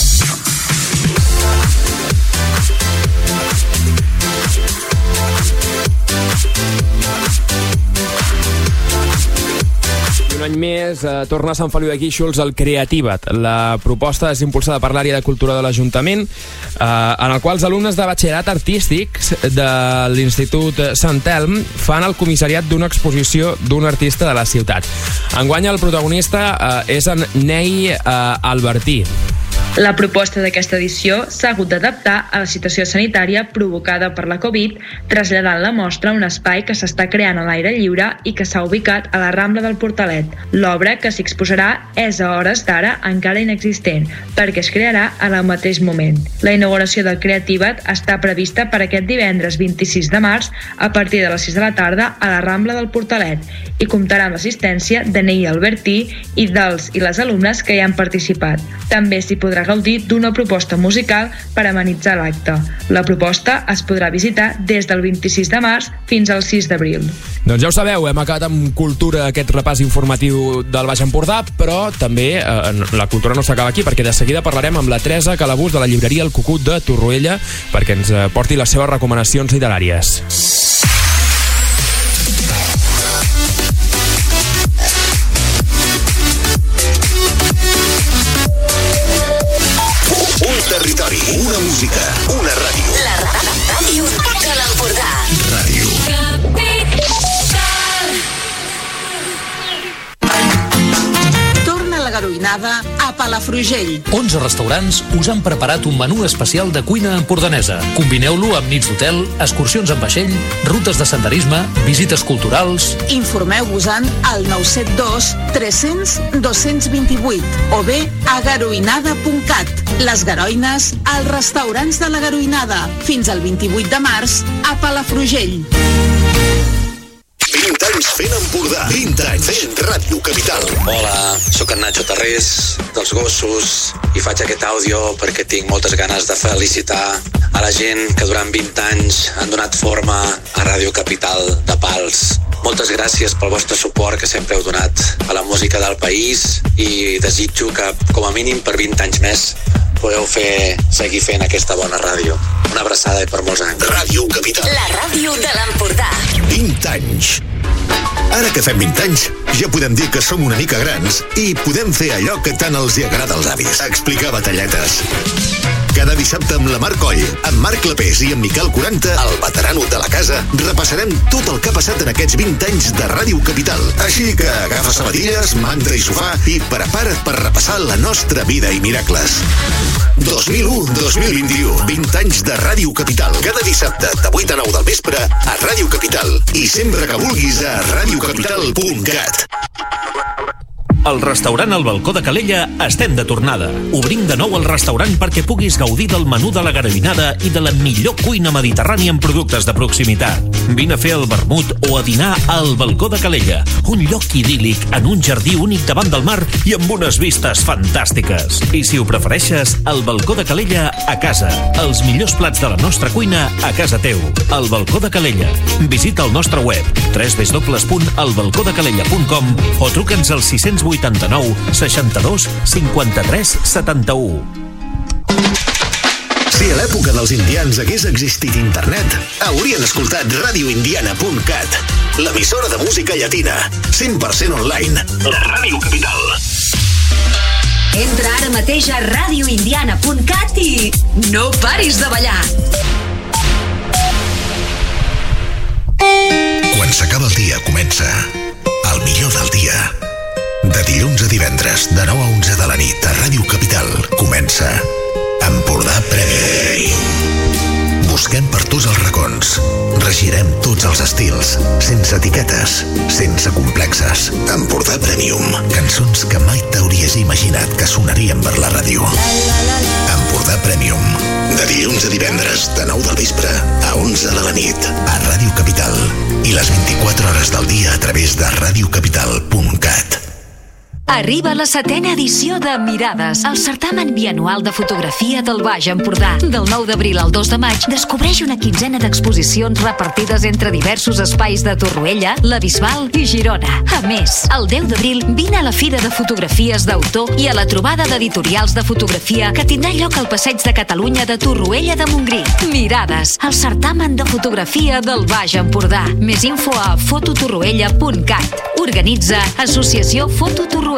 Un any més eh, torna a Sant Feliu de Guíxols el Creativa't. La proposta és impulsada per l'àrea de cultura de l'Ajuntament, eh, en el qual els alumnes de batxillerat artístics de l'Institut Sant Elm fan el comissariat d'una exposició d'un artista de la ciutat. Enguany el protagonista eh, és en Nei eh, Albertí. La proposta d'aquesta edició s'ha hagut d'adaptar a la situació sanitària provocada per la Covid, traslladant la mostra a un espai que s'està creant a l'aire lliure i que s'ha ubicat a la Rambla del Portalet. L'obra que s'hi exposarà és a hores d'ara encara inexistent, perquè es crearà en el mateix moment. La inauguració del Creativa't està prevista per aquest divendres vint-i-sis de març a partir de les sis de la tarda a la Rambla del Portalet i comptarà amb l'assistència de Nei Albertí i dels i les alumnes que hi han participat. També s'hi podrà gaudir d'una proposta musical per amenitzar l'acte. La proposta es podrà visitar des del vint-i-sis de març fins al sis d'abril. Doncs ja ho sabeu, hem acabat amb cultura aquest repàs informatiu del Baix Empordà, però també eh, la cultura no s'acaba aquí, perquè de seguida parlarem amb la Teresa Calabús de la llibreria El Cucut de Torroella perquè ens porti les seves recomanacions literàries. Territori, una música, una ràdio. La ràdio de l'Empordà. Ràdio. Torna la garoinada a Palafrugell. onze restaurants us han preparat un menú especial de cuina empordanesa. Combineu-lo amb nits d'hotel, excursions en vaixell, rutes de senderisme, visites culturals... Informeu-vos-en al nou set dos tres cents dos cents vint-i-vuit o bé a garoinada punt cat. Les Garoines, als restaurants de la Garoinada. Fins al vint-i-vuit de març a Palafrugell. vint anys fent Empordà. vint anys fent Ràdio Capital. Hola, sóc en Nacho Tarrés, dels Gossos, i faig aquest àudio perquè tinc moltes ganes de felicitar a la gent que durant vint anys han donat forma a Ràdio Capital de Pals. Moltes gràcies pel vostre suport que sempre heu donat a la música del país i desitjo que, com a mínim per vint anys més, podeu fer, seguir fent aquesta bona ràdio. Una abraçada i per molts anys. Ràdio Capital. La ràdio de l'Empordà. vint anys. Ara que fem vint anys, ja podem dir que som una mica grans i podem fer allò que tant els hi agrada als avis. Explicar batalletes. Cada dissabte amb la Mar Coll, amb Marc Clapés i amb Miquel quaranta, el veterano de la casa, repassarem tot el que ha passat en aquests vint anys de Ràdio Capital. Així que agafa sabatilles, manta i sofà i prepara't per repassar la nostra vida i miracles. dos mil u a dos mil vint-i-u, vint anys de Ràdio Capital. Cada dissabte de vuit a nou del vespre a Ràdio Capital i sempre que vulguis a ràdio capital punt cat. Al restaurant El Balcó de Calella estem de tornada. Obrim de nou el restaurant perquè puguis gaudir del menú de la garoinada i de la millor cuina mediterrània amb productes de proximitat. Vine a fer el vermut o a dinar al Balcó de Calella, un lloc idíl·lic en un jardí únic davant del mar i amb unes vistes fantàstiques. I si ho prefereixes, el Balcó de Calella a casa. Els millors plats de la nostra cuina a casa teu. El Balcó de Calella. Visita el nostre web w w w punt el balcó de calella punt com o truca'ns al sis vuitanta-nou seixanta-dos cinquanta-tres setanta-u. Si a l'època dels indians hagués existit internet, haurien escoltat radio indiana punt cat, l'emissora de música llatina, cent per cent online, la Ràdio Capital. Entra ara mateix a radio indiana punt cat i no paris de ballar. Quan s'acaba el dia comença el millor del dia. De dilluns a divendres, de nou a onze de la nit, a Ràdio Capital, comença Empordà Premium. Busquem per tots els racons, regirem tots els estils, sense etiquetes, sense complexes. Empordà Premium, cançons que mai t'hauries imaginat que sonarien per la ràdio. Empordà Premium, de dilluns a divendres, de nou del vespre a onze de la nit, a Ràdio Capital, i les vint-i-quatre hores del dia a través de radio capital punt cat. Arriba la setena edició de Mirades, el certamen bianual de fotografia del Baix Empordà. Del nou d'abril al dos de maig, descobreix una quinzena d'exposicions repartides entre diversos espais de Torroella, la Bisbal i Girona. A més, el deu d'abril vine a la Fira de Fotografies d'Autor i a la trobada d'editorials de fotografia que tindrà lloc al Passeig de Catalunya de Torroella de Montgrí. Mirades, el certamen de fotografia del Baix Empordà. Més info a fototorroella punt cat. Organitza Associació Foto Torroella.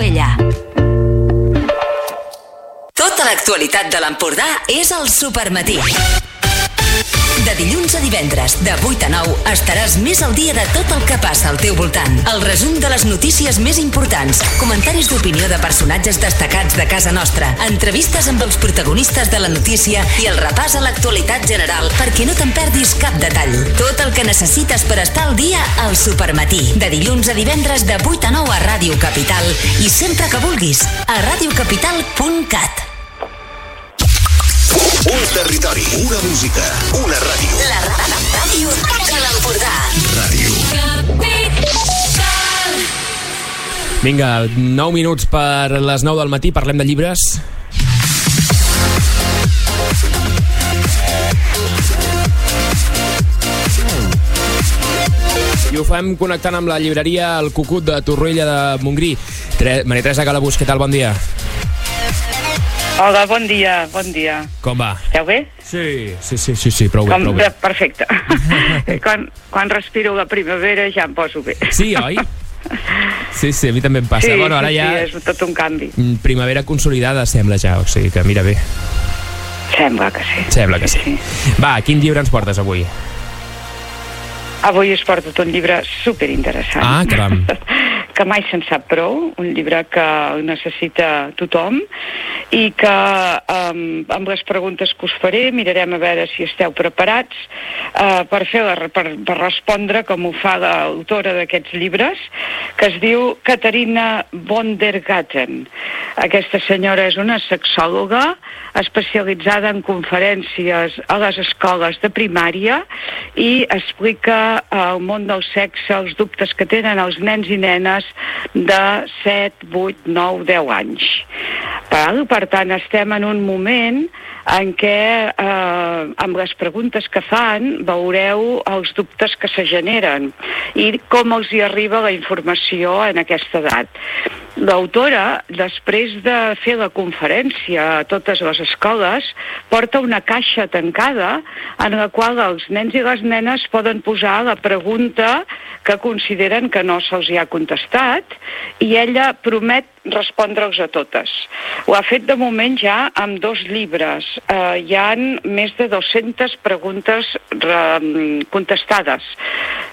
Tota l'actualitat de l'Empordà és al Supermatí. De dilluns a divendres, de vuit a nou, estaràs més al dia de tot el que passa al teu voltant. El resum de les notícies més importants, comentaris d'opinió de personatges destacats de casa nostra, entrevistes amb els protagonistes de la notícia i el repàs a l'actualitat general perquè no te'n perdis cap detall. Tot el que necessites per estar al dia al Supermatí. De dilluns a divendres, de vuit a nou a Ràdio Capital i sempre que vulguis a radio capital punt cat. Un territori, una música, una ràdio. La ràdio de l'Empordà. Ràdio. Vinga, nou minuts per les nou del matí, parlem de llibres. I ho fem connectant amb la llibreria El Cucut de Torroella de Montgrí. Maria Teresa Calabús, què tal? Bon dia. Hola, bon dia, bon dia. Com va? Esteu bé? Sí, sí, sí, sí, sí prou bé, Com, prou bé. Perfecte. quan, quan respiro la primavera ja em poso bé. Sí, oi? Sí, sí, a mi també em passa. Sí, bueno, ara sí, ja... sí, és tot un canvi. Primavera consolidada sembla ja, o sigui que mira bé. Sembla que sí. Sembla que sí. Va, quin llibre ens portes avui? Avui us porto un llibre superinteressant. Ah, caram. Que mai se'n sap prou, un llibre que necessita tothom i que um, amb les preguntes que us faré mirarem a veure si esteu preparats uh, per, fer la, per, per respondre com ho fa l'autora d'aquests llibres, que es diu Caterina von der Gatten. Aquesta senyora és una sexòloga especialitzada en conferències a les escoles de primària i explica al món del sexe els dubtes que tenen els nens i nenes de set, vuit, nou, deu anys. Per, per tant, estem en un moment en què, eh, amb les preguntes que fan, veureu els dubtes que se generen i com els hi arriba la informació en aquesta edat. L'autora, després de fer la conferència a totes les escoles, porta una caixa tancada en la qual els nens i les nenes poden posar la pregunta que consideren que no se'ls hi ha contestat i ella promet respondre'ls a totes. Ho ha fet de moment ja amb dos llibres. Eh, hi ha més de dues-centes preguntes re, contestades.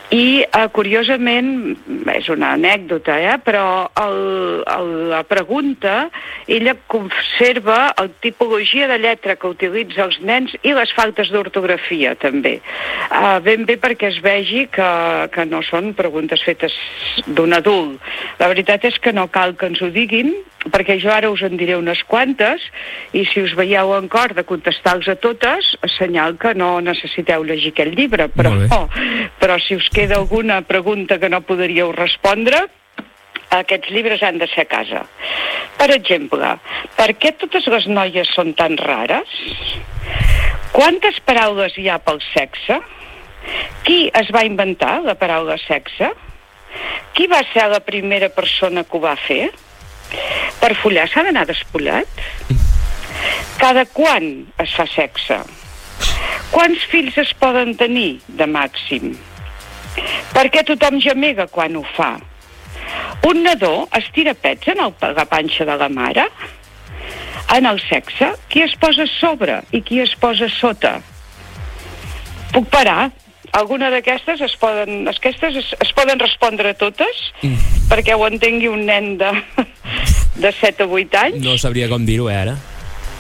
I, eh, curiosament, és una anècdota, eh? però el, el, la pregunta, ella conserva la tipologia de lletra que utilitza els nens i les faltes d'ortografia, també. Eh, ben bé perquè es vegi que, que no són preguntes fetes d'un adult. La veritat és que no cal que ens ho diguin, perquè jo ara us en diré unes quantes, i si us veieu en cor de contestar-los a totes, senyal que no necessiteu llegir aquest llibre, però, però si us queda alguna pregunta que no podríeu respondre, aquests llibres han de ser a casa. Per exemple, per què totes les noies són tan rares? Quantes paraules hi ha pel sexe? Qui es va inventar la paraula sexe? Qui va ser la primera persona que ho va fer? Per follar s'ha d'anar despullat? Cada quan es fa sexe? Quants fills es poden tenir de màxim? Per què tothom gemega quan ho fa? Un nadó es tira pets en el, la panxa de la mare? En el sexe, qui es posa a sobre i qui es posa sota? Puc parar? Alguna d'aquestes es poden, aquestes es, es poden respondre totes, mm. perquè ho entengui un nen de, de set a vuit anys. No sabria com dir-ho, eh, ara?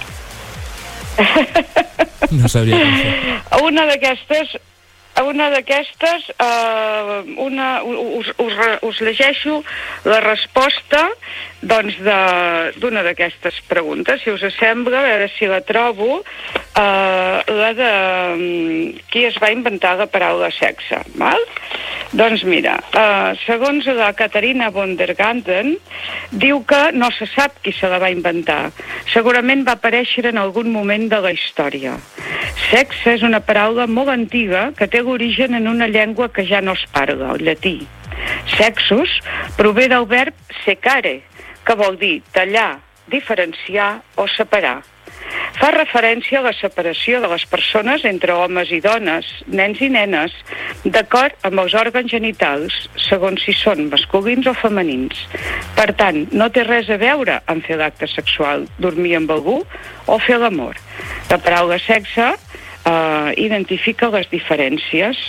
No sabria com fer. Una d'aquestes, una d'aquestes, uh, una, us, us, us llegeixo la resposta doncs d'una d'aquestes preguntes, si us sembla, a veure si la trobo, uh, la de um, qui es va inventar la paraula sexe, val? Doncs mira, uh, segons la Caterina von der Ganden, diu que no se sap qui se la va inventar. Segurament va aparèixer en algun moment de la història. Sexe és una paraula molt antiga que té l'origen en una llengua que ja no es parla, el llatí. Sexus prové del verb secare, que vol dir tallar, diferenciar o separar. Fa referència a la separació de les persones entre homes i dones, nens i nenes, d'acord amb els òrgans genitals, segons si són masculins o femenins. Per tant, no té res a veure amb fer l'acte sexual, dormir amb algú o fer l'amor. La paraula sexe eh, identifica les diferències.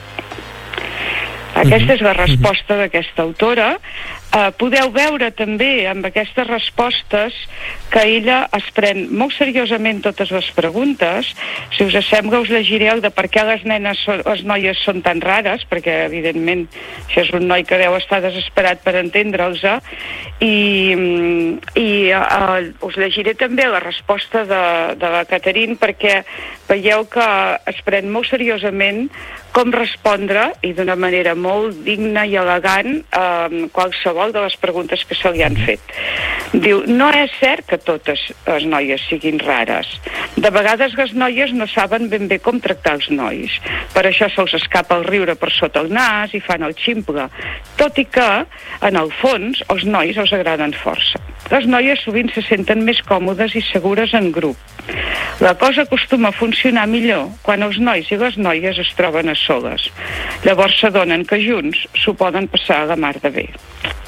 Aquesta és la resposta d'aquesta autora. Uh, podeu veure també amb aquestes respostes que ella es pren molt seriosament totes les preguntes. Si us sembla, us llegiré el de per què les nenes, les noies són tan rares, perquè evidentment això és un noi que deu estar desesperat per entendre'ls, i, i uh, us llegiré també la resposta de, de la Caterine, perquè veieu que es pren molt seriosament com respondre, i d'una manera molt digna i elegant, eh, qualsevol de les preguntes que se li han fet. Diu, no és cert que totes les noies siguin rares. De vegades les noies no saben ben bé com tractar els nois. Per això se'ls escapa el riure per sota el nas i fan el ximple. Tot i que, en el fons, els nois els agraden força. Les noies sovint se senten més còmodes i segures en grup. La cosa acostuma a funcionar millor quan els nois i les noies es troben a soles. Llavors s'adonen que junts s'ho poden passar a la mar de bé.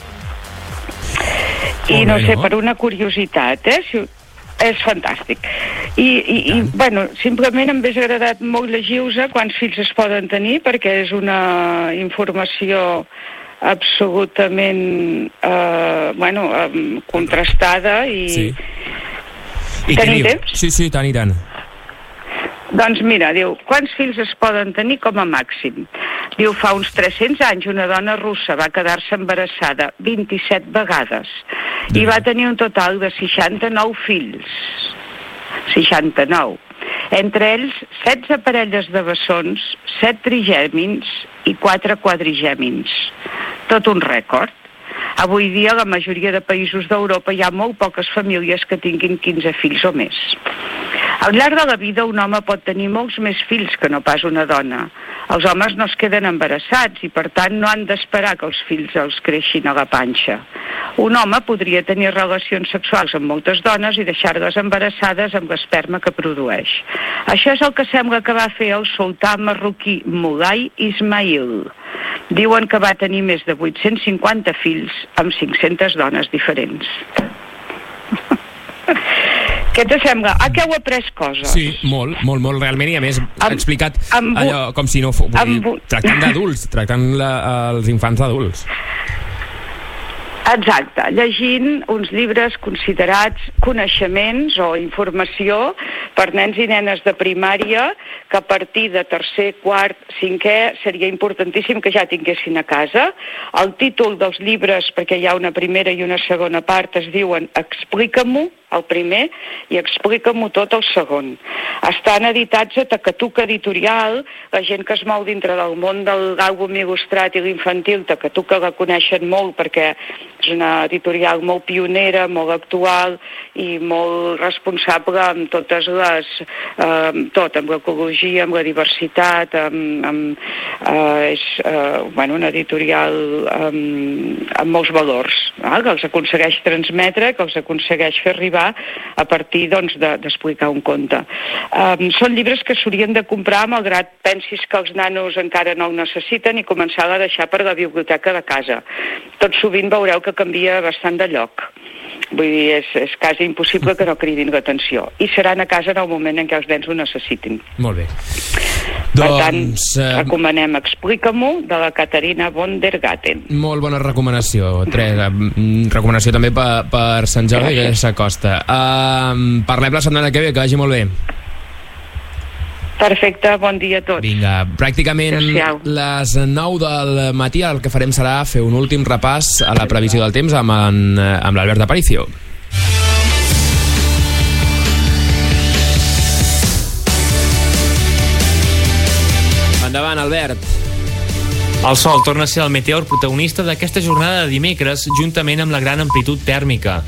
I no sé, per una curiositat, eh? Si, és fantàstic. I, i, i bueno, simplement em hauria agradat molt llegir-vos quants fills es poden tenir, perquè és una informació absolutament eh, bueno, eh, contrastada i... Sí. I tenim temps? Sí, sí, tant i tant. Doncs mira, diu, quants fills es poden tenir com a màxim? Diu, fa uns tres-cents anys una dona russa va quedar-se embarassada vint-i-set vegades i va tenir un total de seixanta-nou fills. seixanta-nou. Entre ells, setze parelles de bessons, set trigèmins i quatre quadrigèmins. Tot un rècord. Avui dia, a la majoria de països d'Europa hi ha molt poques famílies que tinguin quinze fills o més. Al llarg de la vida, un home pot tenir molts més fills que no pas una dona. Els homes no es queden embarassats i, per tant, no han d'esperar que els fills els creixin a la panxa. Un home podria tenir relacions sexuals amb moltes dones i deixar-les embarassades amb l'esperma que produeix. Això és el que sembla que va fer el sultà marroquí Moulay Ismail. Diuen que va tenir més de vuit-cents cinquanta fills amb cinc-centes dones diferents. Què te sembla? Ah, que heu après coses. Sí, molt, molt, molt, realment, i a més ha explicat amb, allò com si no fos... amb, Tractant d'adults, tractant la, els infants d'adults. Exacte, llegint uns llibres considerats coneixements o informació per nens i nenes de primària que a partir de tercer, quart, cinquè seria importantíssim que ja tinguessin a casa. El títol dels llibres, perquè hi ha una primera i una segona part, es diuen Explica-m'ho, el primer, i Explica-m'ho tot, el segon. Estan editats a Takatuka Editorial, la gent que es mou dintre del món de l'àlbum il·lustrat i l'infantil, Takatuka la coneixen molt perquè és una editorial molt pionera, molt actual i molt responsable amb totes les... Eh, tot, amb l'ecologia, amb la diversitat, amb... amb eh, és eh, bueno, una editorial amb, amb molts valors, eh, que els aconsegueix transmetre, que els aconsegueix fer arribar a partir doncs, de, d'explicar un conte. Um, són llibres que s'haurien de comprar malgrat pensis que els nanos encara no el necessiten i començar a deixar per la biblioteca de casa. Tot sovint veureu que canvia bastant de lloc. Vull dir, és, és quasi impossible que no cridin l'atenció. I seran a casa en el moment en què els nens ho necessitin. Molt bé. Per doncs, tant, eh... recomanem Explica-m'ho, de la Caterina von der Gaten. Molt bona recomanació. Tres, recomanació també per, per Sant Jordi, que s'acosta. Uh, parlem la setmana que ve, que vagi molt bé. Perfecte, bon dia a tots. Vinga, pràcticament les nou del matí el que farem serà fer un últim repàs a la previsió del temps amb, en, amb l'Albert Aparicio. Endavant, Albert. El sol torna a ser el meteor protagonista d'aquesta jornada de dimecres, juntament amb la gran amplitud tèrmica.